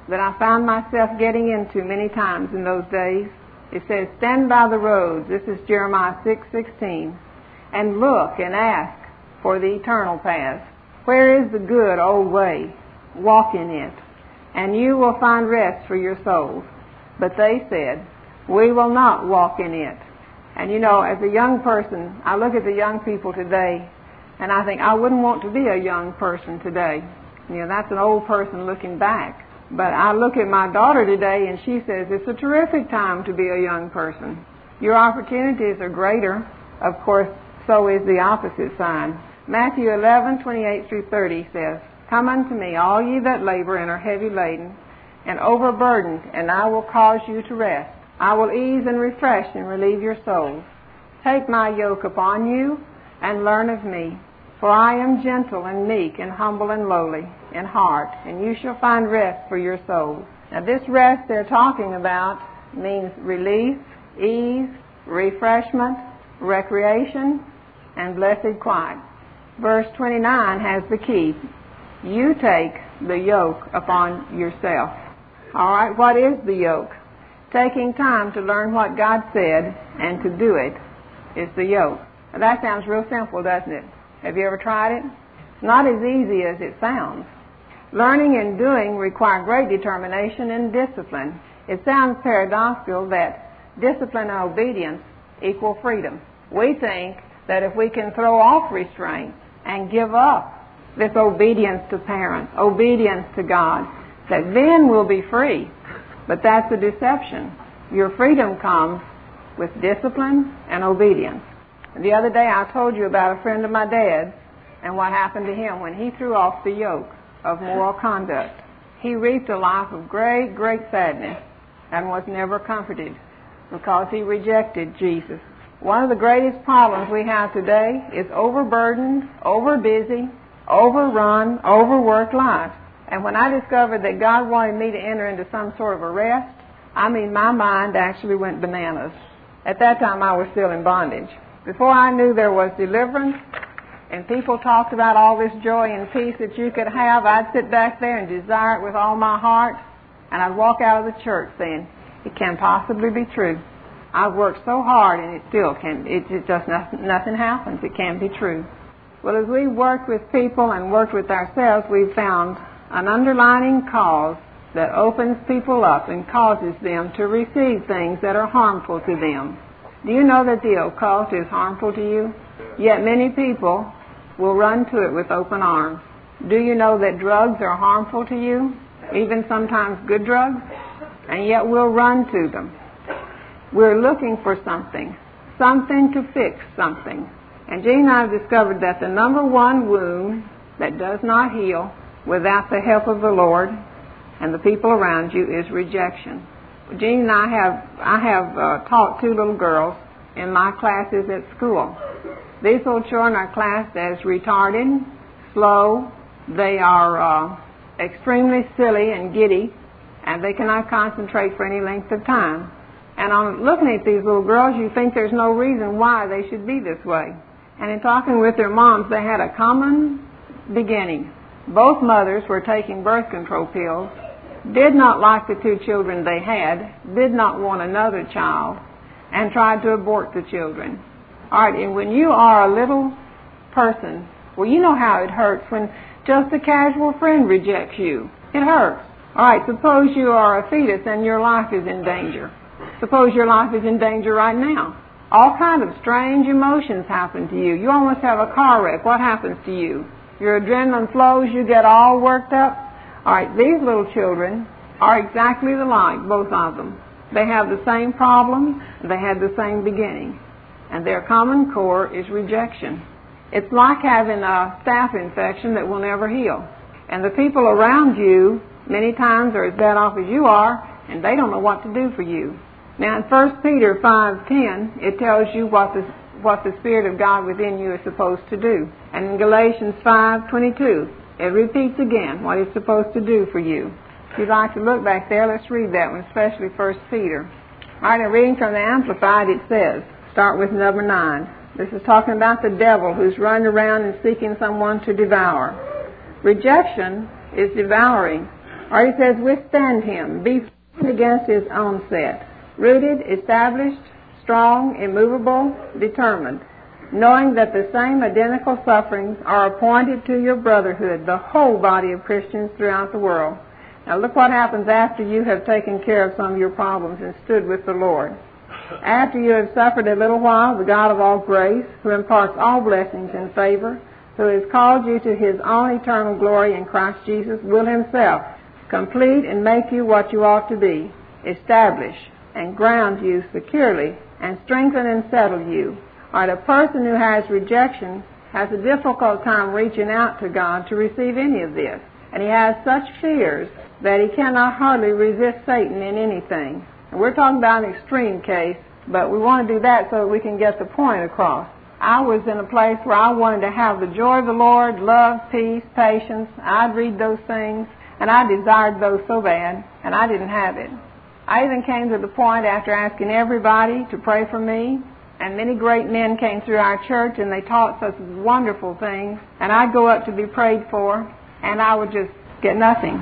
that I found myself getting into many times in those days. It says, stand by the roads, this is Jeremiah six sixteen, and look and ask for the eternal path. Where is the good old way? Walk in it, and you will find rest for your souls. But they said, we will not walk in it. And you know, as a young person, I look at the young people today, and I think I wouldn't want to be a young person today. You know, that's an old person looking back. But I look at my daughter today, and she says it's a terrific time to be a young person. Your opportunities are greater. Of course, so is the opposite side. Matthew eleven twenty-eight through thirty says, come unto me, all ye that labor and are heavy laden, and overburdened, and I will cause you to rest. I will ease and refresh and relieve your souls. Take my yoke upon you, and learn of me. For I am gentle and meek and humble and lowly in heart, and you shall find rest for your souls. Now this rest they're talking about means relief, ease, refreshment, recreation, and blessed quiet. Verse twenty-nine has the key. You take the yoke upon yourself. All right, what is the yoke? Taking time to learn what God said and to do it is the yoke. Now that sounds real simple, doesn't it? Have you ever tried it? It's not as easy as it sounds. Learning and doing require great determination and discipline. It sounds paradoxical that discipline and obedience equal freedom. We think that if we can throw off restraint and give up this obedience to parents, obedience to God, that then we'll be free. But that's a deception. Your freedom comes with discipline and obedience. The other day I told you about a friend of my dad's and what happened to him when he threw off the yoke of moral conduct. He reaped a life of great, great sadness and was never comforted because he rejected Jesus. One of the greatest problems we have today is overburdened, overbusy, overrun, overworked life. And when I discovered that God wanted me to enter into some sort of a rest, I mean, my mind actually went bananas. At that time, I was still in bondage. Before I knew there was deliverance, and people talked about all this joy and peace that you could have, I'd sit back there and desire it with all my heart, and I'd walk out of the church saying, it can't possibly be true. I've worked so hard, and it still can't, it, it just, nothing, nothing happens. It can't be true. Well, as we worked with people and worked with ourselves, we've found an underlying cause that opens people up and causes them to receive things that are harmful to them. Do you know that the occult is harmful to you? Yet many people will run to it with open arms. Do you know that drugs are harmful to you? Even sometimes good drugs? And yet we'll run to them. We're looking for something, something to fix something. And Jean and I have discovered that the number one wound that does not heal without the help of the Lord and the people around you is rejection. Jean and I have, I have uh, taught two little girls in my classes at school. These little children are classed as retarded, slow, they are uh, extremely silly and giddy, and they cannot concentrate for any length of time. And on looking at these little girls, you think there's no reason why they should be this way. And in talking with their moms, they had a common beginning. Both mothers were taking birth control pills, did not like the two children they had, did not want another child, and tried to abort the children. All right, and when you are a little person, well, you know how it hurts when just a casual friend rejects you. It hurts. All right, suppose you are a fetus and your life is in danger. Suppose your life is in danger right now. All kinds of strange emotions happen to you. You almost have a car wreck. What happens to you? Your adrenaline flows, you get all worked up. All right, these little children are exactly alike, both of them. They have the same problem, they had the same beginning, and their common core is rejection. It's like having a staph infection that will never heal. And the people around you many times are as bad off as you are, and they don't know what to do for you. Now in First Peter five ten, it tells you what the what the Spirit of God within you is supposed to do. And in Galatians five twenty-two, it repeats again what it's supposed to do for you. If you'd like to look back there, let's read that one, especially First Peter. All right, in reading from the Amplified, it says, start with number nine. This is talking about the devil who's running around and seeking someone to devour. Rejection is devouring. Or he says, withstand him, be firm against his onset, rooted, established, strong, immovable, determined, knowing that the same identical sufferings are appointed to your brotherhood, the whole body of Christians throughout the world. Now look what happens after you have taken care of some of your problems and stood with the Lord. After you have suffered a little while, the God of all grace, who imparts all blessings and favor, who has called you to his own eternal glory in Christ Jesus, will himself complete and make you what you ought to be, establish and ground you securely, and strengthen and settle you. Or the person who has rejection has a difficult time reaching out to God to receive any of this. And he has such fears that he cannot hardly resist Satan in anything. And we're talking about an extreme case, but we want to do that so that we can get the point across. I was in a place where I wanted to have the joy of the Lord, love, peace, patience. I'd read those things, and I desired those so bad, and I didn't have it. I even came to the point after asking everybody to pray for me, and many great men came through our church, and they taught such wonderful things, and I'd go up to be prayed for, and I would just get nothing.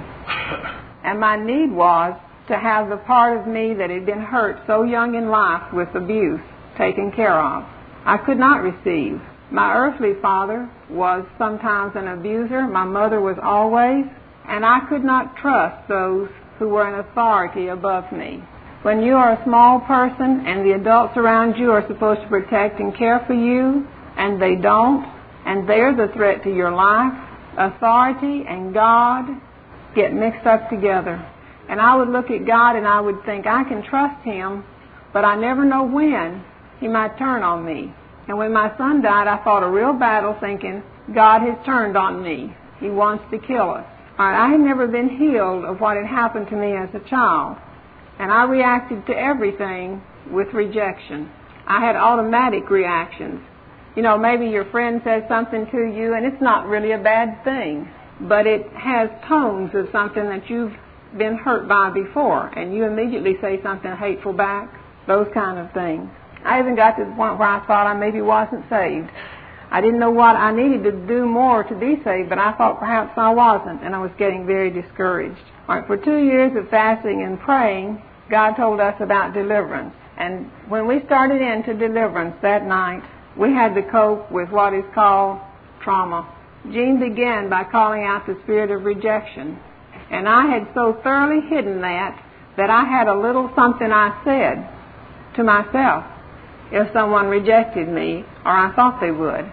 And my need was to have the part of me that had been hurt so young in life with abuse taken care of. I could not receive. My earthly father was sometimes an abuser. My mother was always. And I could not trust those who were in authority above me. When you are a small person and the adults around you are supposed to protect and care for you, and they don't, and they're the threat to your life, authority and God get mixed up together. And I would look at God and I would think, I can trust him, but I never know when he might turn on me. And when my son died, I fought a real battle thinking, God has turned on me. He wants to kill us. All right, I had never been healed of what had happened to me as a child. And I reacted to everything with rejection. I had automatic reactions. You know, maybe your friend says something to you, and it's not really a bad thing, but it has tones of something that you've been hurt by before, and you immediately say something hateful back, those kind of things. I even got to the point where I thought I maybe wasn't saved. I didn't know what I needed to do more to be saved, but I thought perhaps I wasn't, and I was getting very discouraged. All right, for two years of fasting and praying, God told us about deliverance. And when we started into deliverance that night, we had to cope with what is called trauma. Jean began by calling out the spirit of rejection. And I had so thoroughly hidden that, that I had a little something I said to myself if someone rejected me, or I thought they would.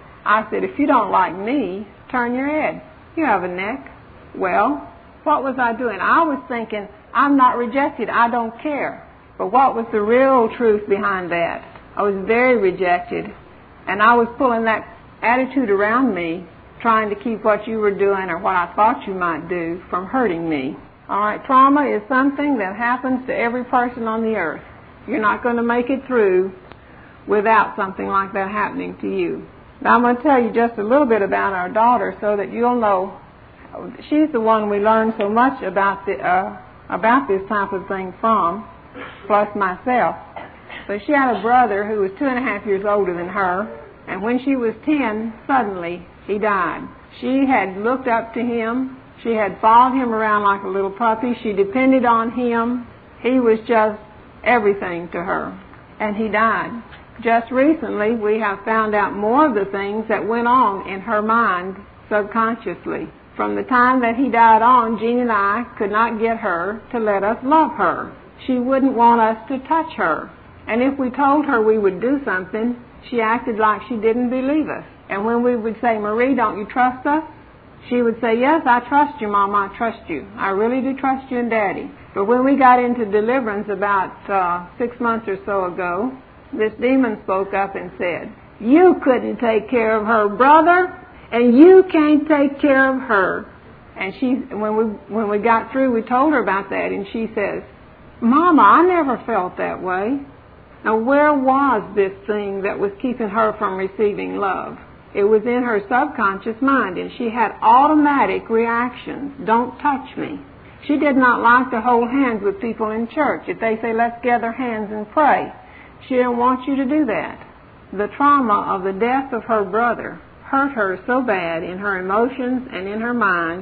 I said, if you don't like me, turn your head. You have a neck. Well, what was I doing? I was thinking, I'm not rejected. I don't care. But what was the real truth behind that? I was very rejected, and I was pulling that attitude around me, trying to keep what you were doing or what I thought you might do from hurting me. All right, trauma is something that happens to every person on the earth. You're not going to make it through without something like that happening to you. Now, I'm going to tell you just a little bit about our daughter so that you'll know. She's the one we learned so much about the uh, about this type of thing from, plus myself. But she had a brother who was two and a half years older than her, and when she was ten, suddenly he died. She had looked up to him. She had followed him around like a little puppy. She depended on him. He was just everything to her, and he died. Just recently, we have found out more of the things that went on in her mind subconsciously. From the time that he died on, Jean and I could not get her to let us love her. She wouldn't want us to touch her. And if we told her we would do something, she acted like she didn't believe us. And when we would say, Marie, don't you trust us? She would say, yes, I trust you, Mama, I trust you. I really do trust you and Daddy. But when we got into deliverance about uh, six months or so ago, this demon spoke up and said, you couldn't take care of her brother, and you can't take care of her. And she, when we when we got through, we told her about that, and she says, Mama, I never felt that way. Now, where was this thing that was keeping her from receiving love? It was in her subconscious mind, and she had automatic reactions. Don't touch me. She did not like to hold hands with people in church. If they say, let's gather hands and pray, she didn't want you to do that. The trauma of the death of her brother hurt her so bad in her emotions and in her mind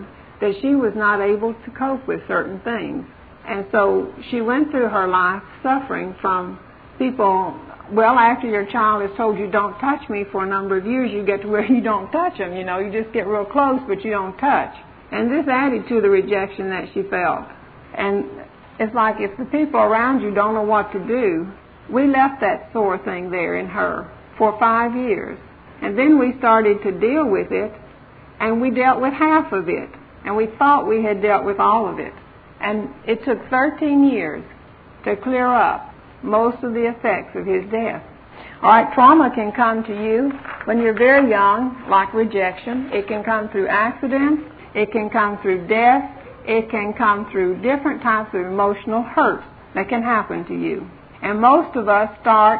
that she was not able to cope with certain things. And so she went through her life suffering from people. Well, after your child has told you don't touch me for a number of years, you get to where you don't touch them. You know, you just get real close, but you don't touch. And this added to the rejection that she felt. And it's like if the people around you don't know what to do, we left that sore thing there in her for five years. And then we started to deal with it, and we dealt with half of it. And we thought we had dealt with all of it. And it took thirteen years to clear up most of the effects of his death. All right, trauma can come to you when you're very young, like rejection. It can come through accidents. It can come through death. It can come through different types of emotional hurt that can happen to you. And most of us start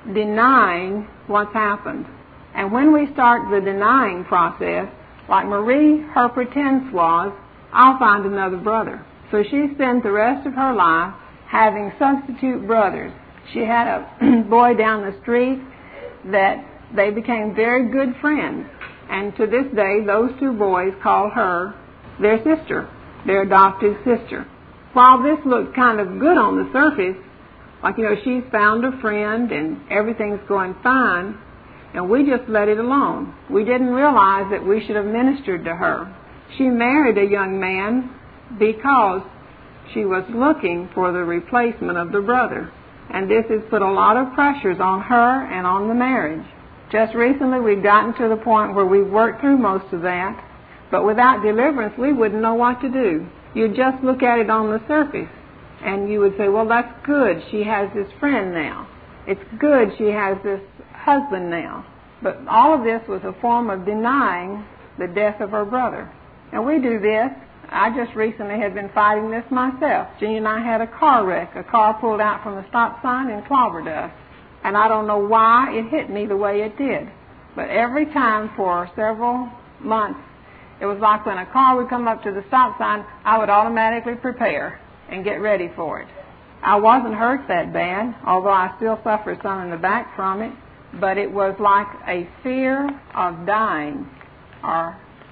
denying what's happened. And when we start the denying process, like Marie, her pretense was, I'll find another brother. So she spent the rest of her life having substitute brothers. She had a boy down the street that they became very good friends. And to this day, those two boys call her their sister, their adopted sister. While this looked kind of good on the surface, like, you know, she's found a friend and everything's going fine, and we just let it alone. We didn't realize that we should have ministered to her. She married a young man because she was looking for the replacement of the brother. And this has put a lot of pressures on her and on the marriage. Just recently we've gotten to the point where we've worked through most of that, but without deliverance we wouldn't know what to do. You'd just look at it on the surface and you would say, well, that's good, she has this friend now. It's good she has this husband now. But all of this was a form of denying the death of her brother. And we do this. I just recently had been fighting this myself. Jeannie and I had a car wreck. A car pulled out from the stop sign and clobbered us. And I don't know why it hit me the way it did. But every time for several months, it was like when a car would come up to the stop sign, I would automatically prepare and get ready for it. I wasn't hurt that bad, although I still suffer some in the back from it. But it was like a fear of dying or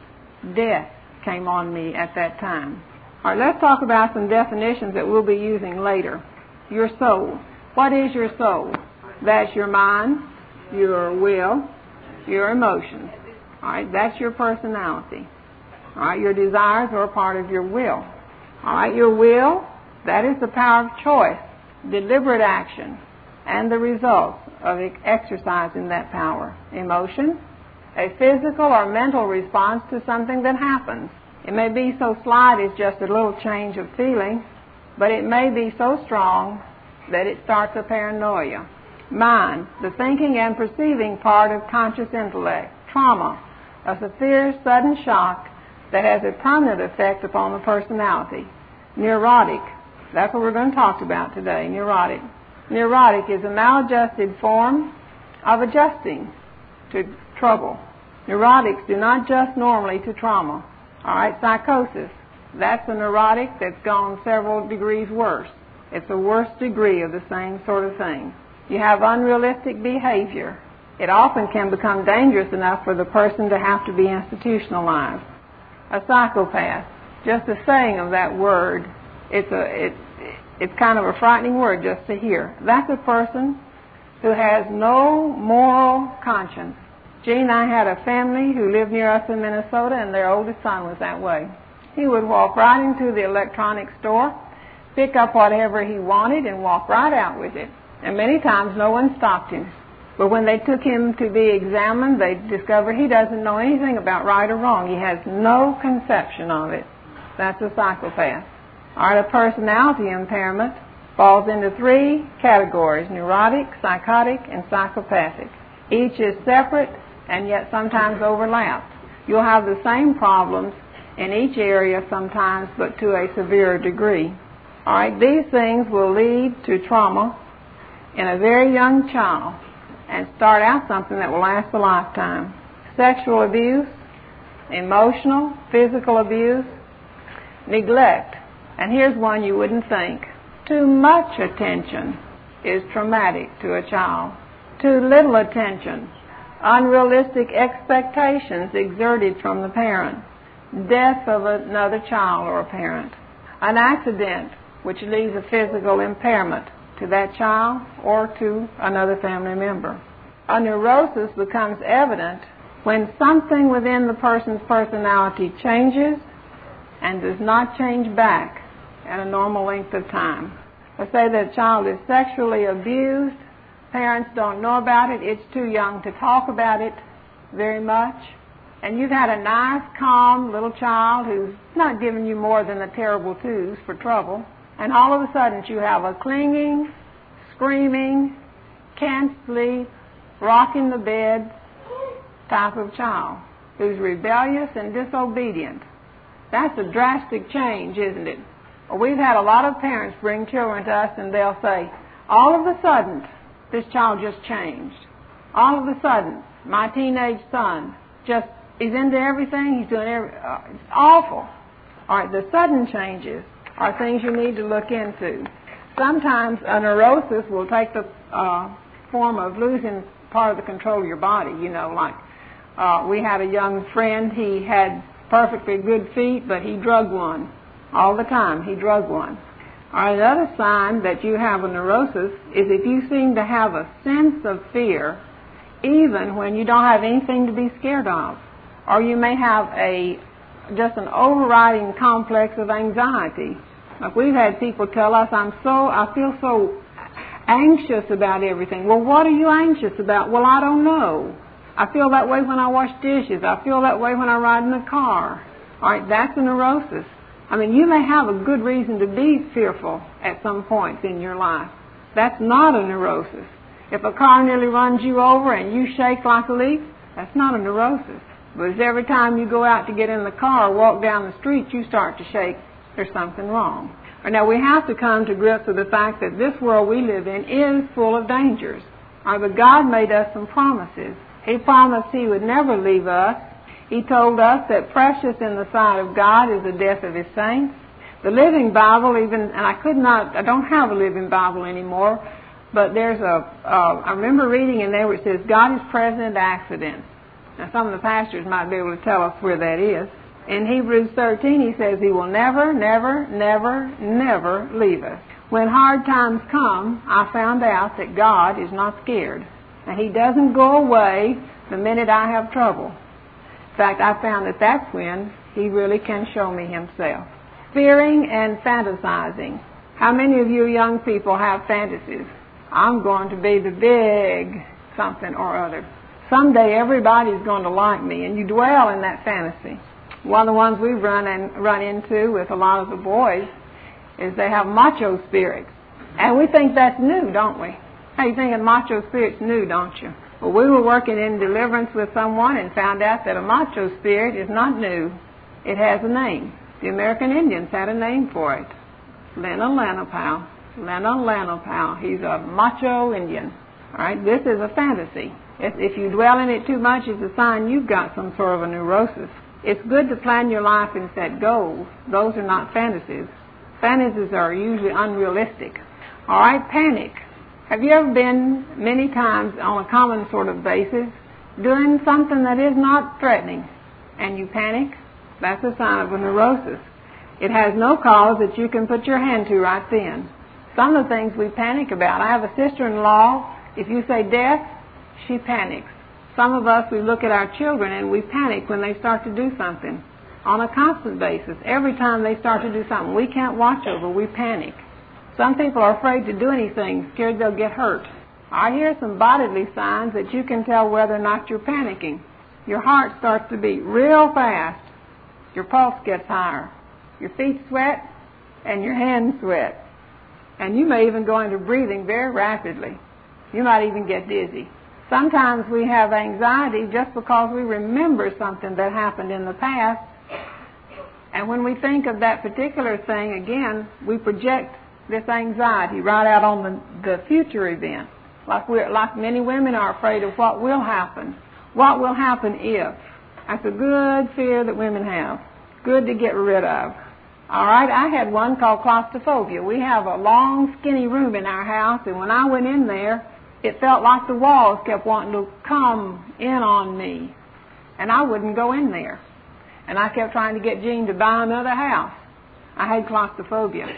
death came on me at that time. All right, let's talk about some definitions that we'll be using later. Your soul. What is your soul? That's your mind, your will, your emotions. All right, that's your personality. All right, your desires are a part of your will. All right, your will, that is the power of choice, deliberate action, and the results of exercising that power. Emotion, a physical or mental response to something that happens. It may be so slight as just a little change of feeling, but it may be so strong that it starts a paranoia. Mind, the thinking and perceiving part of conscious intellect. Trauma, a severe sudden shock that has a permanent effect upon the personality. Neurotic, that's what we're going to talk about today, neurotic. Neurotic is a maladjusted form of adjusting to trouble. Neurotics do not adjust normally to trauma. All right, psychosis, that's a neurotic that's gone several degrees worse. It's the worst degree of the same sort of thing. You have unrealistic behavior. It often can become dangerous enough for the person to have to be institutionalized. A psychopath, just the saying of that word, it's a it, it's kind of a frightening word just to hear. That's a person who has no moral conscience. Jean and I had a family who lived near us in Minnesota, and their oldest son was that way. He would walk right into the electronics store, pick up whatever he wanted, and walk right out with it. And many times no one stopped him. But when they took him to be examined, they discovered he doesn't know anything about right or wrong. He has no conception of it. That's a psychopath. All right, a personality impairment falls into three categories: neurotic, psychotic, and psychopathic. Each is separate and yet sometimes overlaps. You'll have the same problems in each area sometimes, but to a severer degree. All right, these things will lead to trauma in a very young child and start out something that will last a lifetime. Sexual abuse, emotional, physical abuse, neglect. And here's one you wouldn't think. Too much attention is traumatic to a child. Too little attention, unrealistic expectations exerted from the parent, death of another child or a parent, an accident which leaves a physical impairment to that child or to another family member. A neurosis becomes evident when something within the person's personality changes and does not change back at a normal length of time. Let's say that a child is sexually abused, parents don't know about it, it's too young to talk about it very much, and you've had a nice, calm little child who's not giving you more than the terrible twos for trouble, and all of a sudden you have a clinging, screaming, can't sleep, rocking the bed type of child who's rebellious and disobedient. That's a drastic change, isn't it? Well, we've had a lot of parents bring children to us and they'll say, all of a sudden, this child just changed. All of a sudden, my teenage son just, he's into everything, he's doing every, uh, it's awful. All right, the sudden changes are things you need to look into. Sometimes a neurosis will take the uh, form of losing part of the control of your body, you know, like uh, we had a young friend, he had perfectly good feet, but he drugged one. All the time, he drugged one. All right, another sign that you have a neurosis is if you seem to have a sense of fear even when you don't have anything to be scared of. Or you may have a just an overriding complex of anxiety. Like we've had people tell us, I'm so, I feel so anxious about everything. Well, what are you anxious about? Well, I don't know. I feel that way when I wash dishes. I feel that way when I ride in the car. All right, that's a neurosis. I mean, you may have a good reason to be fearful at some points in your life. That's not a neurosis. If a car nearly runs you over and you shake like a leaf, that's not a neurosis. But if every time you go out to get in the car or walk down the street, you start to shake, there's something wrong. Now, we have to come to grips with the fact that this world we live in is full of dangers. Right, but God made us some promises. He promised He would never leave us. He told us that precious in the sight of God is the death of His saints. The Living Bible, even, and I could not, I don't have a Living Bible anymore, but there's a, uh, I remember reading in there where it says, God is present in accidents. Now, some of the pastors might be able to tell us where that is. In Hebrews thirteen, he says He will never, never, never, never leave us. When hard times come, I found out that God is not scared. And He doesn't go away the minute I have trouble. In fact, I found that that's when He really can show me Himself. Fearing and fantasizing. How many of you young people have fantasies? I'm going to be the big something or other. Someday everybody's going to like me, and you dwell in that fantasy. One of the ones we've run and run into with a lot of the boys is they have macho spirits. And we think that's new, don't we? Hey, you think a macho spirit's new, don't you? Well, we were working in deliverance with someone and found out that a macho spirit is not new. It has a name. The American Indians had a name for it. Lena Lanapau. Lena Lanapau. He's a macho Indian. All right, this is a fantasy. If, if you dwell in it too much, it's a sign you've got some sort of a neurosis. It's good to plan your life and set goals. Those are not fantasies. Fantasies are usually unrealistic. All right, panic. Have you ever been many times on a common sort of basis doing something that is not threatening and you panic? That's a sign of a neurosis. It has no cause that you can put your hand to right then. Some of the things we panic about. I have a sister-in-law, if you say death, she panics. Some of us, we look at our children and we panic when they start to do something on a constant basis. Every time they start to do something we can't watch over, we panic. Some people are afraid to do anything, scared they'll get hurt. I hear some bodily signs that you can tell whether or not you're panicking. Your heart starts to beat real fast. Your pulse gets higher. Your feet sweat and your hands sweat. And you may even go into breathing very rapidly. You might even get dizzy. Sometimes we have anxiety just because we remember something that happened in the past. And when we think of that particular thing again, we project this anxiety right out on the, the future event. Like we're, like many women are afraid of what will happen. What will happen if? That's a good fear that women have. Good to get rid of. All right, I had one called claustrophobia. We have a long, skinny room in our house, and when I went in there, it felt like the walls kept wanting to come in on me, and I wouldn't go in there. And I kept trying to get Jean to buy another house. I had claustrophobia.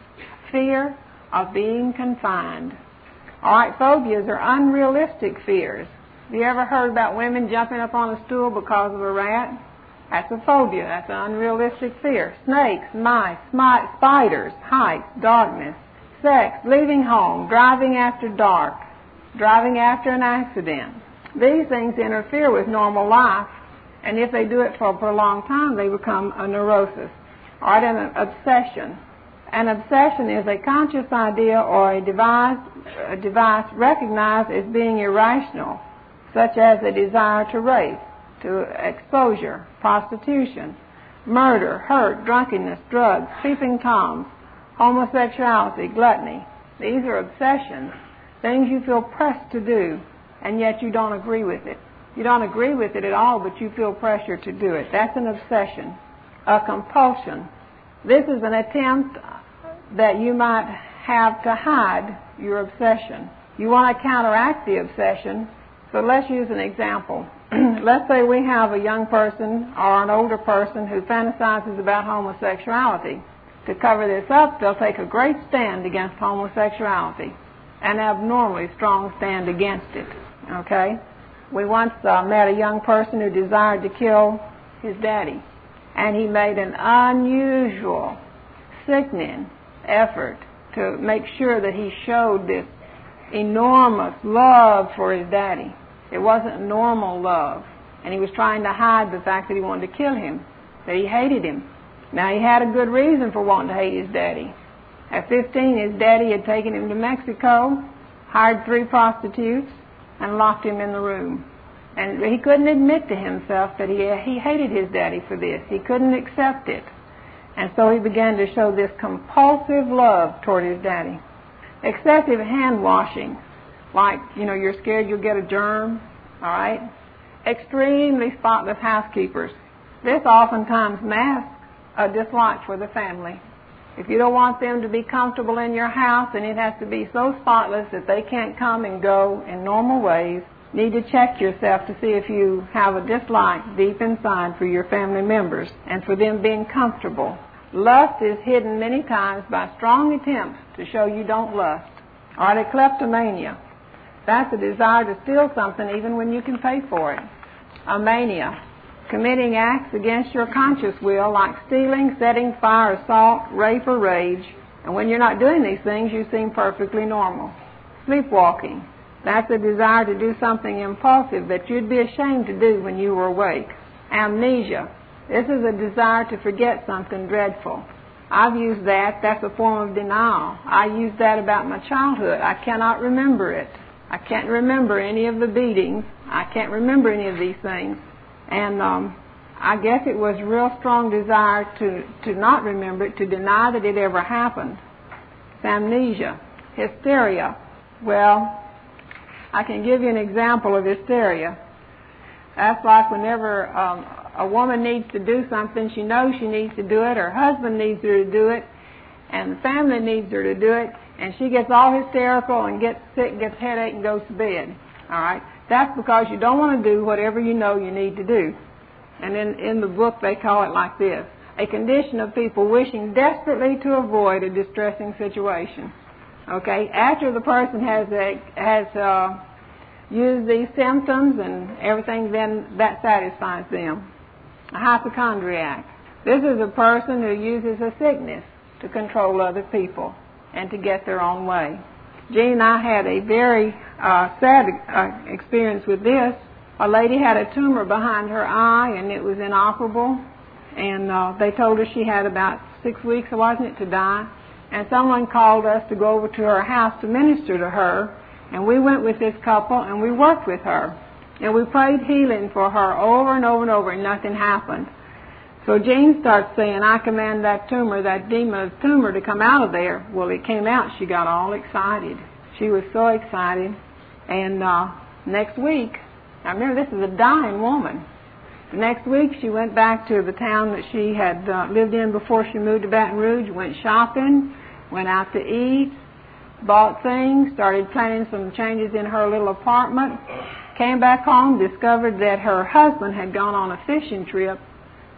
Fear of being confined. All right, phobias are unrealistic fears. Have you ever heard about women jumping up on a stool because of a rat? That's a phobia. That's an unrealistic fear. Snakes, mice, smi- spiders, heights, darkness, sex, leaving home, driving after dark, driving after an accident. These things interfere with normal life, and if they do it for a prolonged time, they become a neurosis. All right, and an obsession. An obsession is a conscious idea or a device, a device recognized as being irrational, such as a desire to rape, to exposure, prostitution, murder, hurt, drunkenness, drugs, peeping toms, homosexuality, gluttony. These are obsessions, things you feel pressed to do, and yet you don't agree with it. You don't agree with it at all, but you feel pressure to do it. That's an obsession. A compulsion. This is an attempt that you might have to hide your obsession. You want to counteract the obsession, so let's use an example. Let's say we have a young person or an older person who fantasizes about homosexuality. To cover this up, they'll take a great stand against homosexuality, an abnormally strong stand against it. Okay? We once uh, met a young person who desired to kill his daddy, and he made an unusual, sickening effort to make sure that he showed this enormous love for his daddy. It wasn't normal love, and he was trying to hide the fact that he wanted to kill him, that he hated him. Now, he had a good reason for wanting to hate his daddy. At fifteen, his daddy had taken him to Mexico, hired three prostitutes, and locked him in the room. And he couldn't admit to himself that he, he hated his daddy for this. He couldn't accept it. And so he began to show this compulsive love toward his daddy. Excessive hand washing, like, you know, you're scared you'll get a germ, all right? Extremely spotless housekeepers. This oftentimes masks a dislike for the family. If you don't want them to be comfortable in your house, and it has to be so spotless that they can't come and go in normal ways, you need to check yourself to see if you have a dislike deep inside for your family members and for them being comfortable. Lust is hidden many times by strong attempts to show you don't lust. All right, kleptomania. That's a desire to steal something even when you can pay for it. A mania. Committing acts against your conscious will, like stealing, setting fire, assault, rape, or rage. And when you're not doing these things, you seem perfectly normal. Sleepwalking. That's a desire to do something impulsive that you'd be ashamed to do when you were awake. Amnesia. This is a desire to forget something dreadful. I've used that. That's a form of denial. I used that about my childhood. I cannot remember it. I can't remember any of the beatings. I can't remember any of these things. And um, I guess it was a real strong desire to, to not remember it, to deny that it ever happened. It's amnesia. Hysteria. Well, I can give you an example of hysteria. That's like whenever um, a woman needs to do something, she knows she needs to do it, her husband needs her to do it, and the family needs her to do it, and she gets all hysterical and gets sick, gets headache, and goes to bed. All right? That's because you don't want to do whatever you know you need to do. And in, in the book they call it like this: a condition of people wishing desperately to avoid a distressing situation. Okay? After the person has a, has uh, used these symptoms and everything, then that satisfies them. A hypochondriac. This is a person who uses a sickness to control other people and to get their own way. Jean and I had a very uh, sad uh, experience with this. A lady had a tumor behind her eye, and it was inoperable. And uh, they told her she had about six weeks, wasn't it, to die. And someone called us to go over to her house to minister to her. And we went with this couple, and we worked with her. And we prayed healing for her over and over and over, and nothing happened. So Jean starts saying, I command that tumor, that demon of tumor, to come out of there. Well, it came out. She got all excited. She was so excited. And uh, next week, I remember this is a dying woman. The next week, she went back to the town that she had uh, lived in before she moved to Baton Rouge, went shopping, went out to eat, bought things, started planning some changes in her little apartment, came back home, discovered that her husband had gone on a fishing trip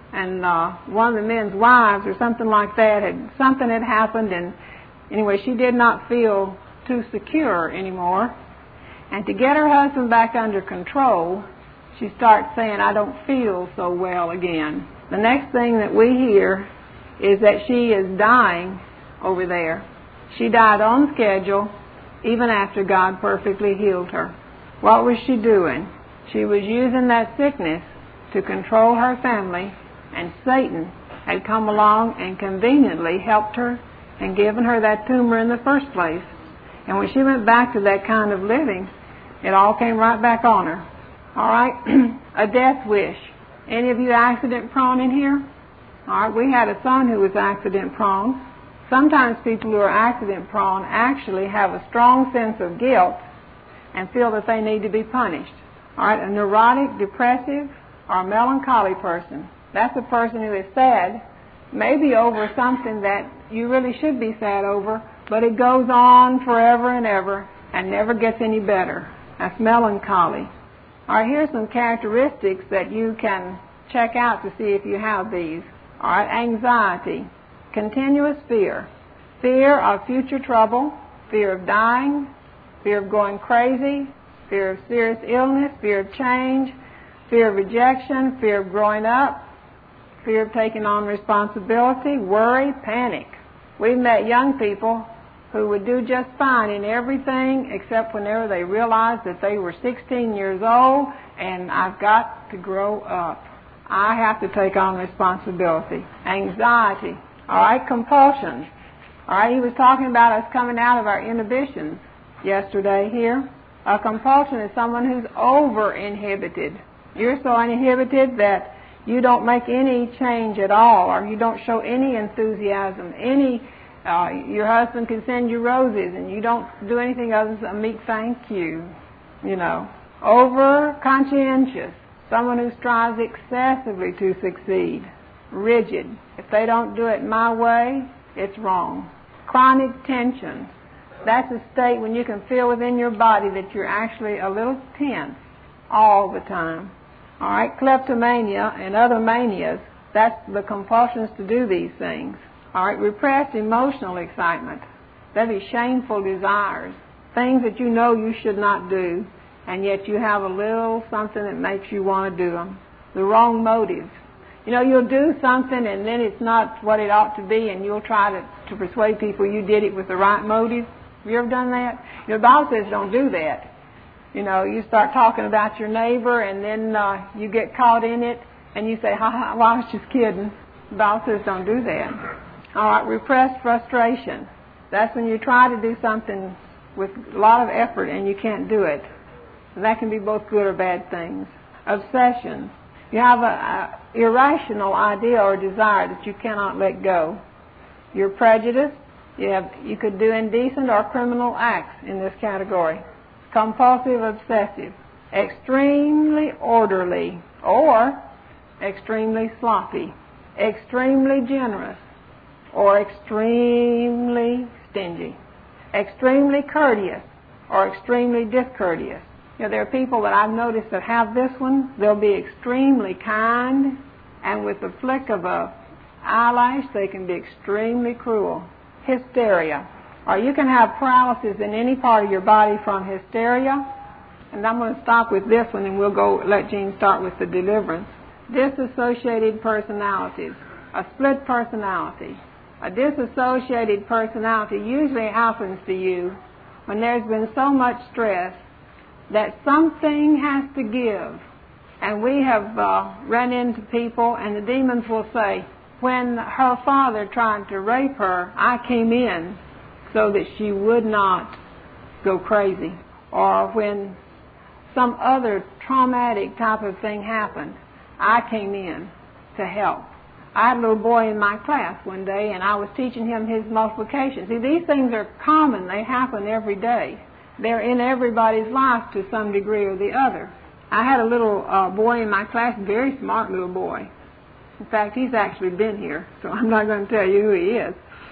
and uh, one of the men's wives or something like that, had something had happened, and anyway, she did not feel too secure anymore. And to get her husband back under control, she starts saying, I don't feel so well again. The next thing that we hear is that she is dying over there. She died on schedule, even after God perfectly healed her. What was she doing? She was using that sickness to control her family, and Satan had come along and conveniently helped her and given her that tumor in the first place. And when she went back to that kind of living, it all came right back on her. All right, a death wish. Any of you accident prone in here? All right, we had a son who was accident prone. Sometimes people who are accident prone actually have a strong sense of guilt and feel that they need to be punished. All right, a neurotic, depressive, or a melancholy person. That's a person who is sad, maybe over something that you really should be sad over, but it goes on forever and ever and never gets any better. That's melancholy. All right, here's some characteristics that you can check out to see if you have these. All right, anxiety, continuous fear, fear of future trouble, fear of dying, fear of going crazy, fear of serious illness, fear of change, fear of rejection, fear of growing up, fear of taking on responsibility, worry, panic. We've met young people who would do just fine in everything except whenever they realized that they were sixteen years old and I've got to grow up. I have to take on responsibility. Anxiety. All right, compulsions. All right, he was talking about us coming out of our inhibitions yesterday here. A compulsion is someone who's over-inhibited. You're so inhibited that you don't make any change at all, or you don't show any enthusiasm, any Uh, your husband can send you roses and you don't do anything other than a meek thank you, you know. Over-conscientious, someone who strives excessively to succeed. Rigid. If they don't do it my way, it's wrong. Chronic tension. That's a state when you can feel within your body that you're actually a little tense all the time. All right, kleptomania and other manias, that's the compulsions to do these things. All right, repressed emotional excitement. That'd be shameful desires, things that you know you should not do, and yet you have a little something that makes you want to do them. The wrong motives. You know, you'll do something and then it's not what it ought to be, and you'll try to, to persuade people you did it with the right motive. Have you ever done that? You know, the Bible says don't do that. You know, you start talking about your neighbor and then uh, you get caught in it and you say, ha ha, well, I was just kidding. The Bible says don't do that. All right, repressed frustration. That's when you try to do something with a lot of effort and you can't do it. And that can be both good or bad things. Obsession. You have an irrational idea or desire that you cannot let go. You're prejudiced. You have, you could do indecent or criminal acts in this category. Compulsive obsessive. Extremely orderly or extremely sloppy. Extremely generous or extremely stingy. Extremely courteous or extremely discourteous. You know, there are people that I've noticed that have this one. They'll be extremely kind, and with the flick of a eyelash, they can be extremely cruel. Hysteria. Or you can have paralysis in any part of your body from hysteria. And I'm going to stop with this one, and we'll go let Jean start with the deliverance. Disassociated personalities. A split personality. A disassociated personality usually happens to you when there's been so much stress that something has to give. And we have uh, run into people, and the demons will say, when her father tried to rape her, I came in so that she would not go crazy. Or when some other traumatic type of thing happened, I came in to help. I had a little boy in my class one day, and I was teaching him his multiplication. See, these things are common. They happen every day. They're in everybody's life to some degree or the other. I had a little uh, boy in my class, very smart little boy. In fact, he's actually been here, so I'm not going to tell you who he is.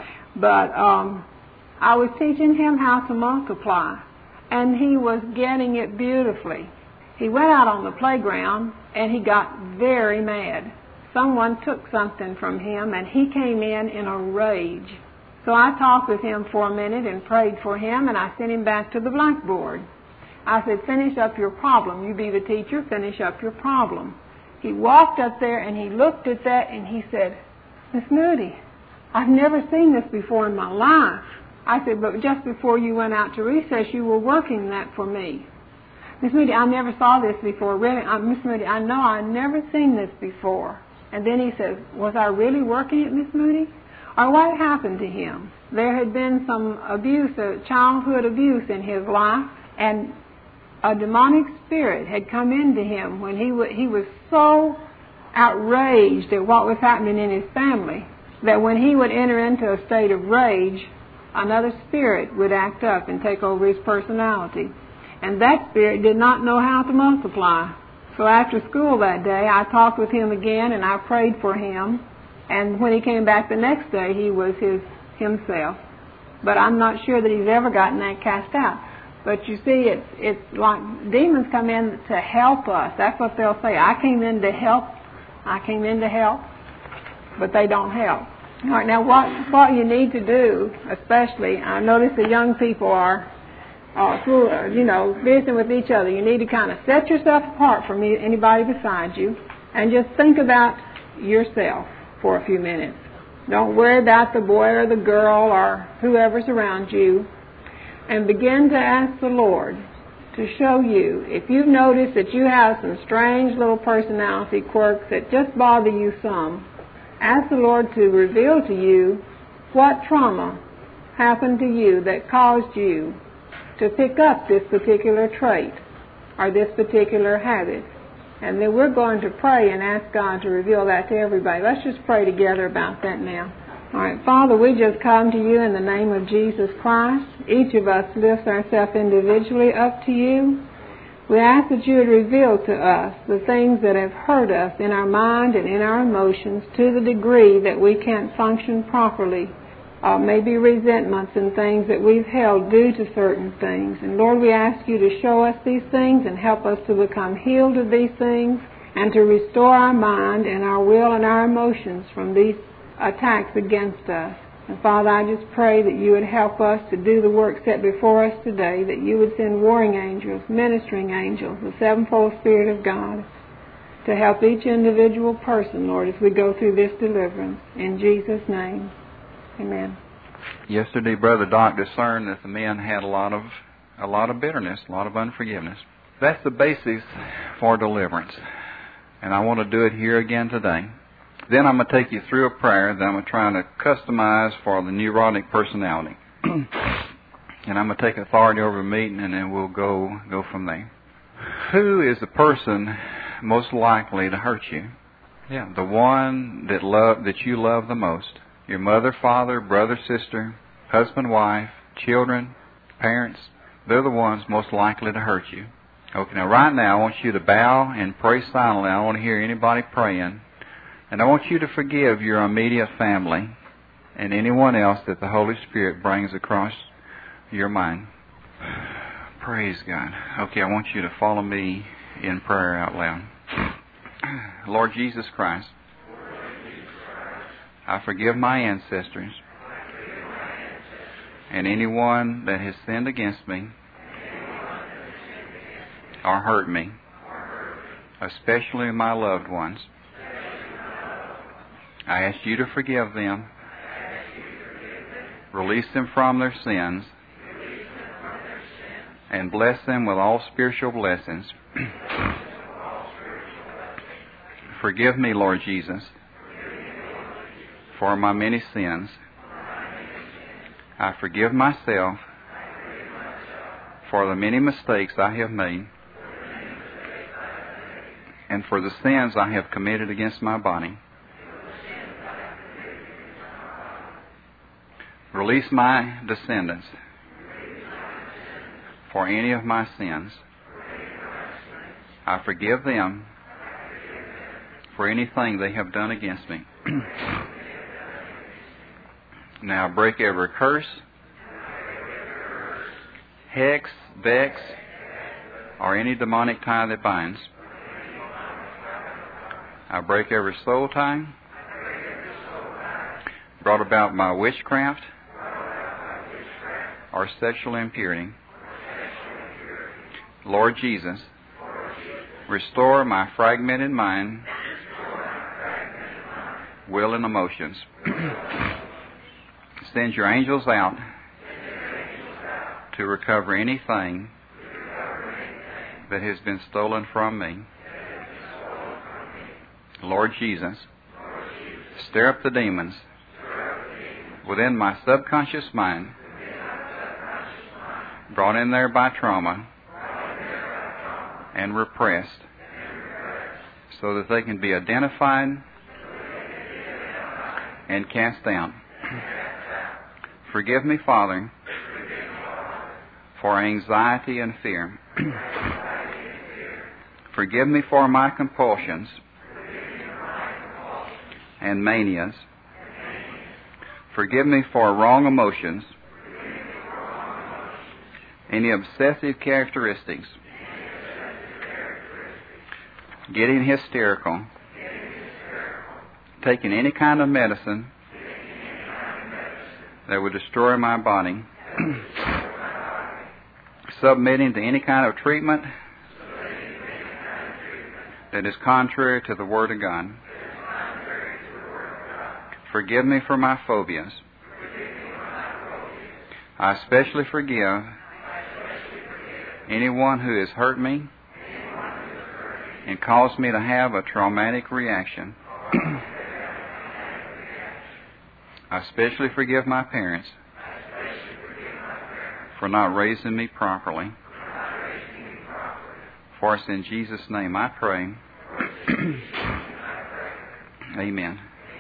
But um, I was teaching him how to multiply, and he was getting it beautifully. He went out on the playground, and he got very mad. someone took something from him, and he came in in a rage. So I talked with him for a minute and prayed for him, and I sent him back to the blackboard. I said, finish up your problem. You be the teacher, finish up your problem. He walked up there, and he looked at that, and he said, Miss Moody, I've never seen this before in my life. I said, but just before you went out to recess, you were working that for me. Miss Moody, I never saw this before. Really, uh, Miss Moody, I know I've never seen this before. And then he says, was I really working it, Miss Moody? Or what happened to him? There had been some abuse, uh, childhood abuse in his life, and a demonic spirit had come into him when he, w- he was so outraged at what was happening in his family that when he would enter into a state of rage, another spirit would act up and take over his personality. And that spirit did not know how to multiply. So after school that day, I talked with him again and I prayed for him. And when he came back the next day, he was his himself. But I'm not sure that he's ever gotten that cast out. But you see, it's it's like demons come in to help us. That's what they'll say. I came in to help. I came in to help. But they don't help. All right, now what, what you need to do, especially, I notice the young people are, uh, through, uh, you know, visiting with each other. You need to kind of set yourself apart from anybody beside you and just think about yourself for a few minutes. Don't worry about the boy or the girl or whoever's around you, and begin to ask the Lord to show you. If you've noticed that you have some strange little personality quirks that just bother you some, ask the Lord to reveal to you what trauma happened to you that caused you to pick up this particular trait or this particular habit. And then we're going to pray and ask God to reveal that to everybody. Let's just pray together about that now. All right, Father, we just come to you in the name of Jesus Christ. Each of us lifts ourselves individually up to you. We ask that you would reveal to us the things that have hurt us in our mind and in our emotions to the degree that we can't function properly. Uh, maybe resentments and things that we've held due to certain things. And Lord, we ask you to show us these things and help us to become healed of these things and to restore our mind and our will and our emotions from these attacks against us. And Father, I just pray that you would help us to do the work set before us today, that you would send warring angels, ministering angels, the sevenfold Spirit of God, to help each individual person, Lord, as we go through this deliverance. In Jesus' name, amen. Yesterday, Brother Doc discerned that the men had a lot of a lot of bitterness, a lot of unforgiveness. That's the basis for deliverance. And I want to do it here again today. Then I'm going to take you through a prayer that I'm going to try to customize for the neurotic personality. And I'm going to take authority over the meeting, and then we'll go go from there. Who is the person most likely to hurt you? Yeah, the one that love that you love the most. Your mother, father, brother, sister, husband, wife, children, parents. They're the ones most likely to hurt you. Okay, now right now I want you to bow and pray silently. I don't want to hear anybody praying. And I want you to forgive your immediate family and anyone else that the Holy Spirit brings across your mind. Praise God. Okay, I want you to follow me in prayer out loud. Lord Jesus Christ, I forgive my ancestors and anyone that has sinned against me or hurt me, especially my loved ones. I ask you to forgive them, release them from their sins, and bless them with all spiritual blessings. Forgive me, Lord Jesus, for my many sins. I forgive myself for the many mistakes I have made and for the sins I have committed against my body. Release my descendants for any of my sins. I forgive them for anything they have done against me. Now break every curse, hex, vex, or any demonic tie that binds. I break every soul tie brought about by witchcraft or sexual impurity. Lord Jesus, restore my fragmented mind, will, and emotions. Send your angels out to recover anything that has been stolen from me. Lord Jesus, stir up the demons within my subconscious mind, brought in there by trauma and repressed, so that they can be identified and cast out. Forgive me, Father, for anxiety and fear. Forgive me for my compulsions and manias. Forgive me for wrong emotions, any obsessive characteristics, getting hysterical, taking any kind of medicine that would destroy my body, submitting to any kind of treatment that is contrary to the Word of God. Forgive me for my phobias. I especially forgive anyone who has hurt me and caused me to have a traumatic reaction. I especially forgive my parents for not raising me properly. For it's in Jesus' name I pray. Amen.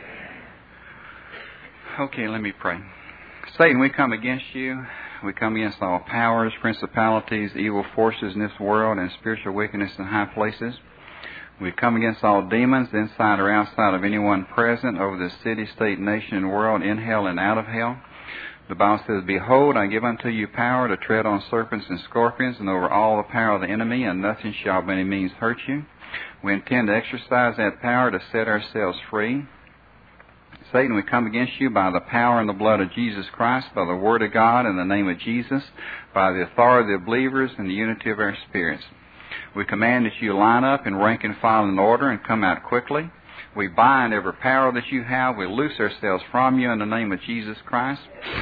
Okay, let me pray. Satan, we come against you. We come against all powers, principalities, evil forces in this world, and spiritual wickedness in high places. We come against all demons, inside or outside of anyone present, over the city, state, nation, and world, in hell and out of hell. The Bible says, Behold, I give unto you power to tread on serpents and scorpions, and over all the power of the enemy, and nothing shall by any means hurt you. We intend to exercise that power to set ourselves free. Satan, we come against you by the power and the blood of Jesus Christ, by the Word of God in the name of Jesus, by the authority of believers and the unity of our spirits. We command that you line up in rank and file in order and come out quickly. We bind every power that you have. We loose ourselves from you in the name of Jesus Christ.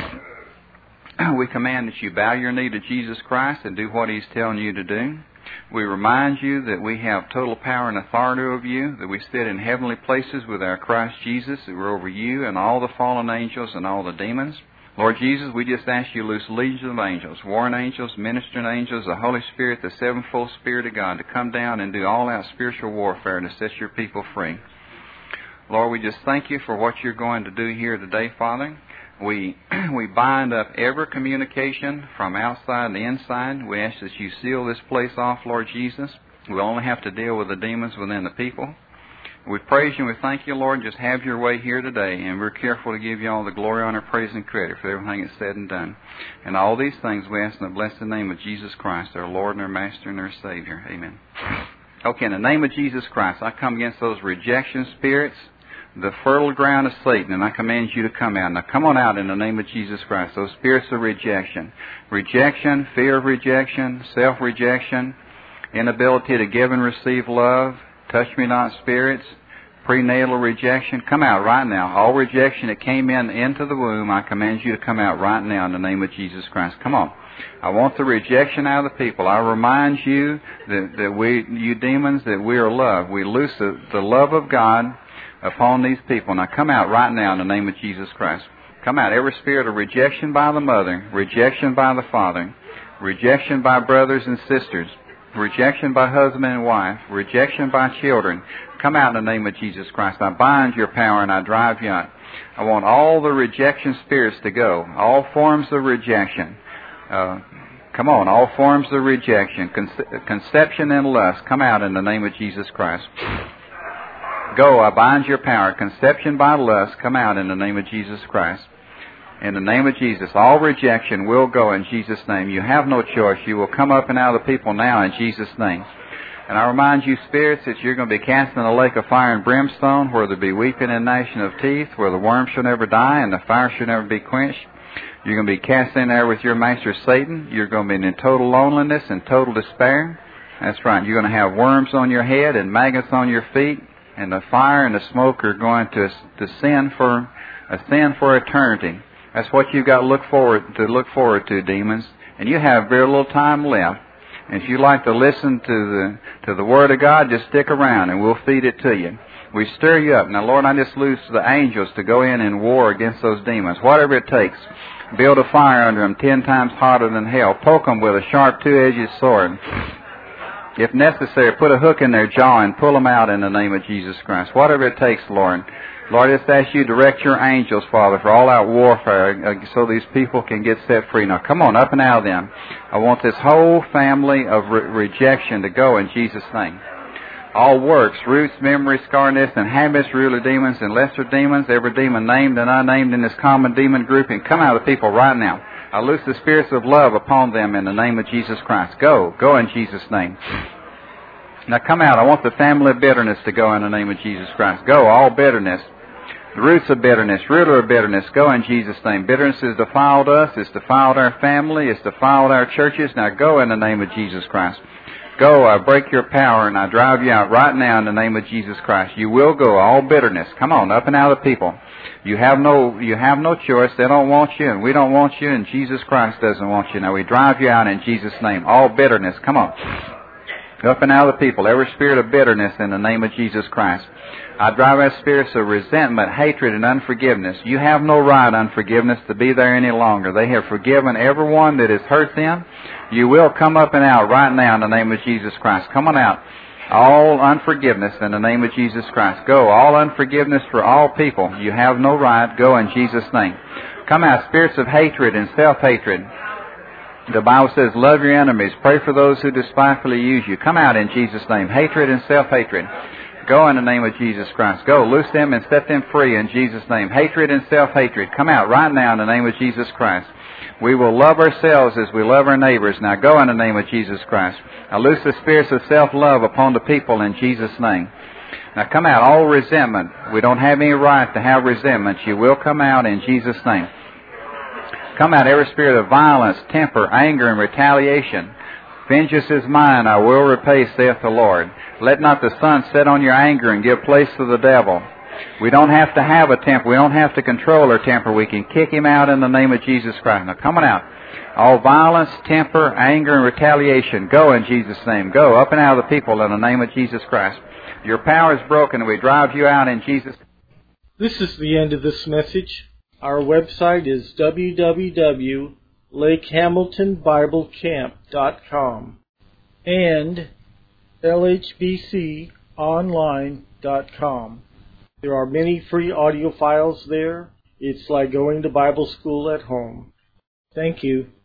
We command that you bow your knee to Jesus Christ and do what He's telling you to do. We remind you that we have total power and authority over you, that we sit in heavenly places with our Christ Jesus, that we're over you and all the fallen angels and all the demons. Lord Jesus, we just ask you to loose legions of angels, warring angels, ministering angels, the Holy Spirit, the sevenfold Spirit of God, to come down and do all out spiritual warfare to set your people free. Lord, we just thank you for what you're going to do here today, Father. We we bind up every communication from outside and inside. We ask that you seal this place off, Lord Jesus. We only have to deal with the demons within the people. We praise you and we thank you, Lord. Just have your way here today, and we're careful to give you all the glory, honor, praise, and credit for everything that's said and done. And all these things we ask in the blessed name of Jesus Christ, our Lord and our Master and our Savior. Amen. Okay, in the name of Jesus Christ, I come against those rejection spirits, the fertile ground of Satan, and I command you to come out. Now come on out in the name of Jesus Christ. Those spirits of rejection. Rejection, fear of rejection, self-rejection, inability to give and receive love, touch me not spirits, prenatal rejection. Come out right now. All rejection that came in into the womb, I command you to come out right now in the name of Jesus Christ. Come on. I want the rejection out of the people. I remind you that, that we, you demons, that we are loved. We loose the, the love of God upon these people. Now come out right now in the name of Jesus Christ. Come out. Every spirit of rejection by the mother, rejection by the father, rejection by brothers and sisters, rejection by husband and wife, rejection by children. Come out in the name of Jesus Christ. I bind your power and I drive you out. I want all the rejection spirits to go. All forms of rejection. Uh, come on, all forms of rejection. Conce- conception and lust. Come out in the name of Jesus Christ. Go, I bind your power. Conception by lust, come out in the name of Jesus Christ. In the name of Jesus, all rejection will go in Jesus' name. You have no choice. You will come up and out of the people now in Jesus' name. And I remind you, spirits, that you're going to be cast in a lake of fire and brimstone, where there be weeping and gnashing of teeth, where the worm shall never die and the fire shall never be quenched. You're going to be cast in there with your master Satan. You're going to be in total loneliness and total despair. That's right. You're going to have worms on your head and maggots on your feet, and the fire and the smoke are going to descend for ascend for eternity. That's what you've got to look forward to look forward to, demons. And you have very little time left. And if you like to listen to the to the Word of God, just stick around and we'll feed it to you. We stir you up. Now, Lord, I just loose the angels to go in and war against those demons, whatever it takes. Build a fire under them ten times hotter than hell. Poke them with a sharp two-edged sword. If necessary, put a hook in their jaw and pull them out in the name of Jesus Christ. Whatever it takes, Lord. Lord, I just ask you to direct your angels, Father, for all-out warfare uh, so these people can get set free. Now, come on, up and out of them. I want this whole family of re- rejection to go in Jesus' name. All works, roots, memories, scarness, and habits, ruler demons, and lesser demons, every demon named and unnamed in this common demon grouping, come out of the people right now. I loose the spirits of love upon them in the name of Jesus Christ. Go. Go in Jesus' name. Now come out. I want the family of bitterness to go in the name of Jesus Christ. Go, all bitterness. The roots of bitterness, ruler of bitterness, go in Jesus' name. Bitterness has defiled us, it's defiled our family, it's defiled our churches. Now go in the name of Jesus Christ. Go, I break your power and I drive you out right now in the name of Jesus Christ. You will go, all bitterness. Come on, up and out of people. You have no you have no choice. They don't want you and we don't want you and Jesus Christ doesn't want you. Now we drive you out in Jesus' name. All bitterness. Come on. Up and out of the people. Every spirit of bitterness in the name of Jesus Christ. I drive out spirits of resentment, hatred, and unforgiveness. You have no right, unforgiveness, to be there any longer. They have forgiven everyone that has hurt them. You will come up and out right now in the name of Jesus Christ. Come on out. All unforgiveness in the name of Jesus Christ. Go. All unforgiveness for all people. You have no right. Go in Jesus' name. Come out. Spirits of hatred and self-hatred. The Bible says, love your enemies. Pray for those who despitefully use you. Come out in Jesus' name. Hatred and self-hatred. Go in the name of Jesus Christ. Go. Loose them and set them free in Jesus' name. Hatred and self-hatred. Come out right now in the name of Jesus Christ. We will love ourselves as we love our neighbors. Now go in the name of Jesus Christ. Now loose the spirits of self-love upon the people in Jesus' name. Now come out. All resentment. We don't have any right to have resentment. You will come out in Jesus' name. Come out every spirit of violence, temper, anger, and retaliation. Vengeance is mine, I will repay, saith the Lord. Let not the sun set on your anger and give place to the devil. We don't have to have a temper. We don't have to control our temper. We can kick him out in the name of Jesus Christ. Now come on out. All violence, temper, anger, and retaliation, go in Jesus' name. Go up and out of the people in the name of Jesus Christ. Your power is broken and we drive you out in Jesus' name. This is the end of this message. Our website is w w w dot lake hamilton bible camp dot com and l h b c online dot com. There are many free audio files there. It's like going to Bible school at home. Thank you.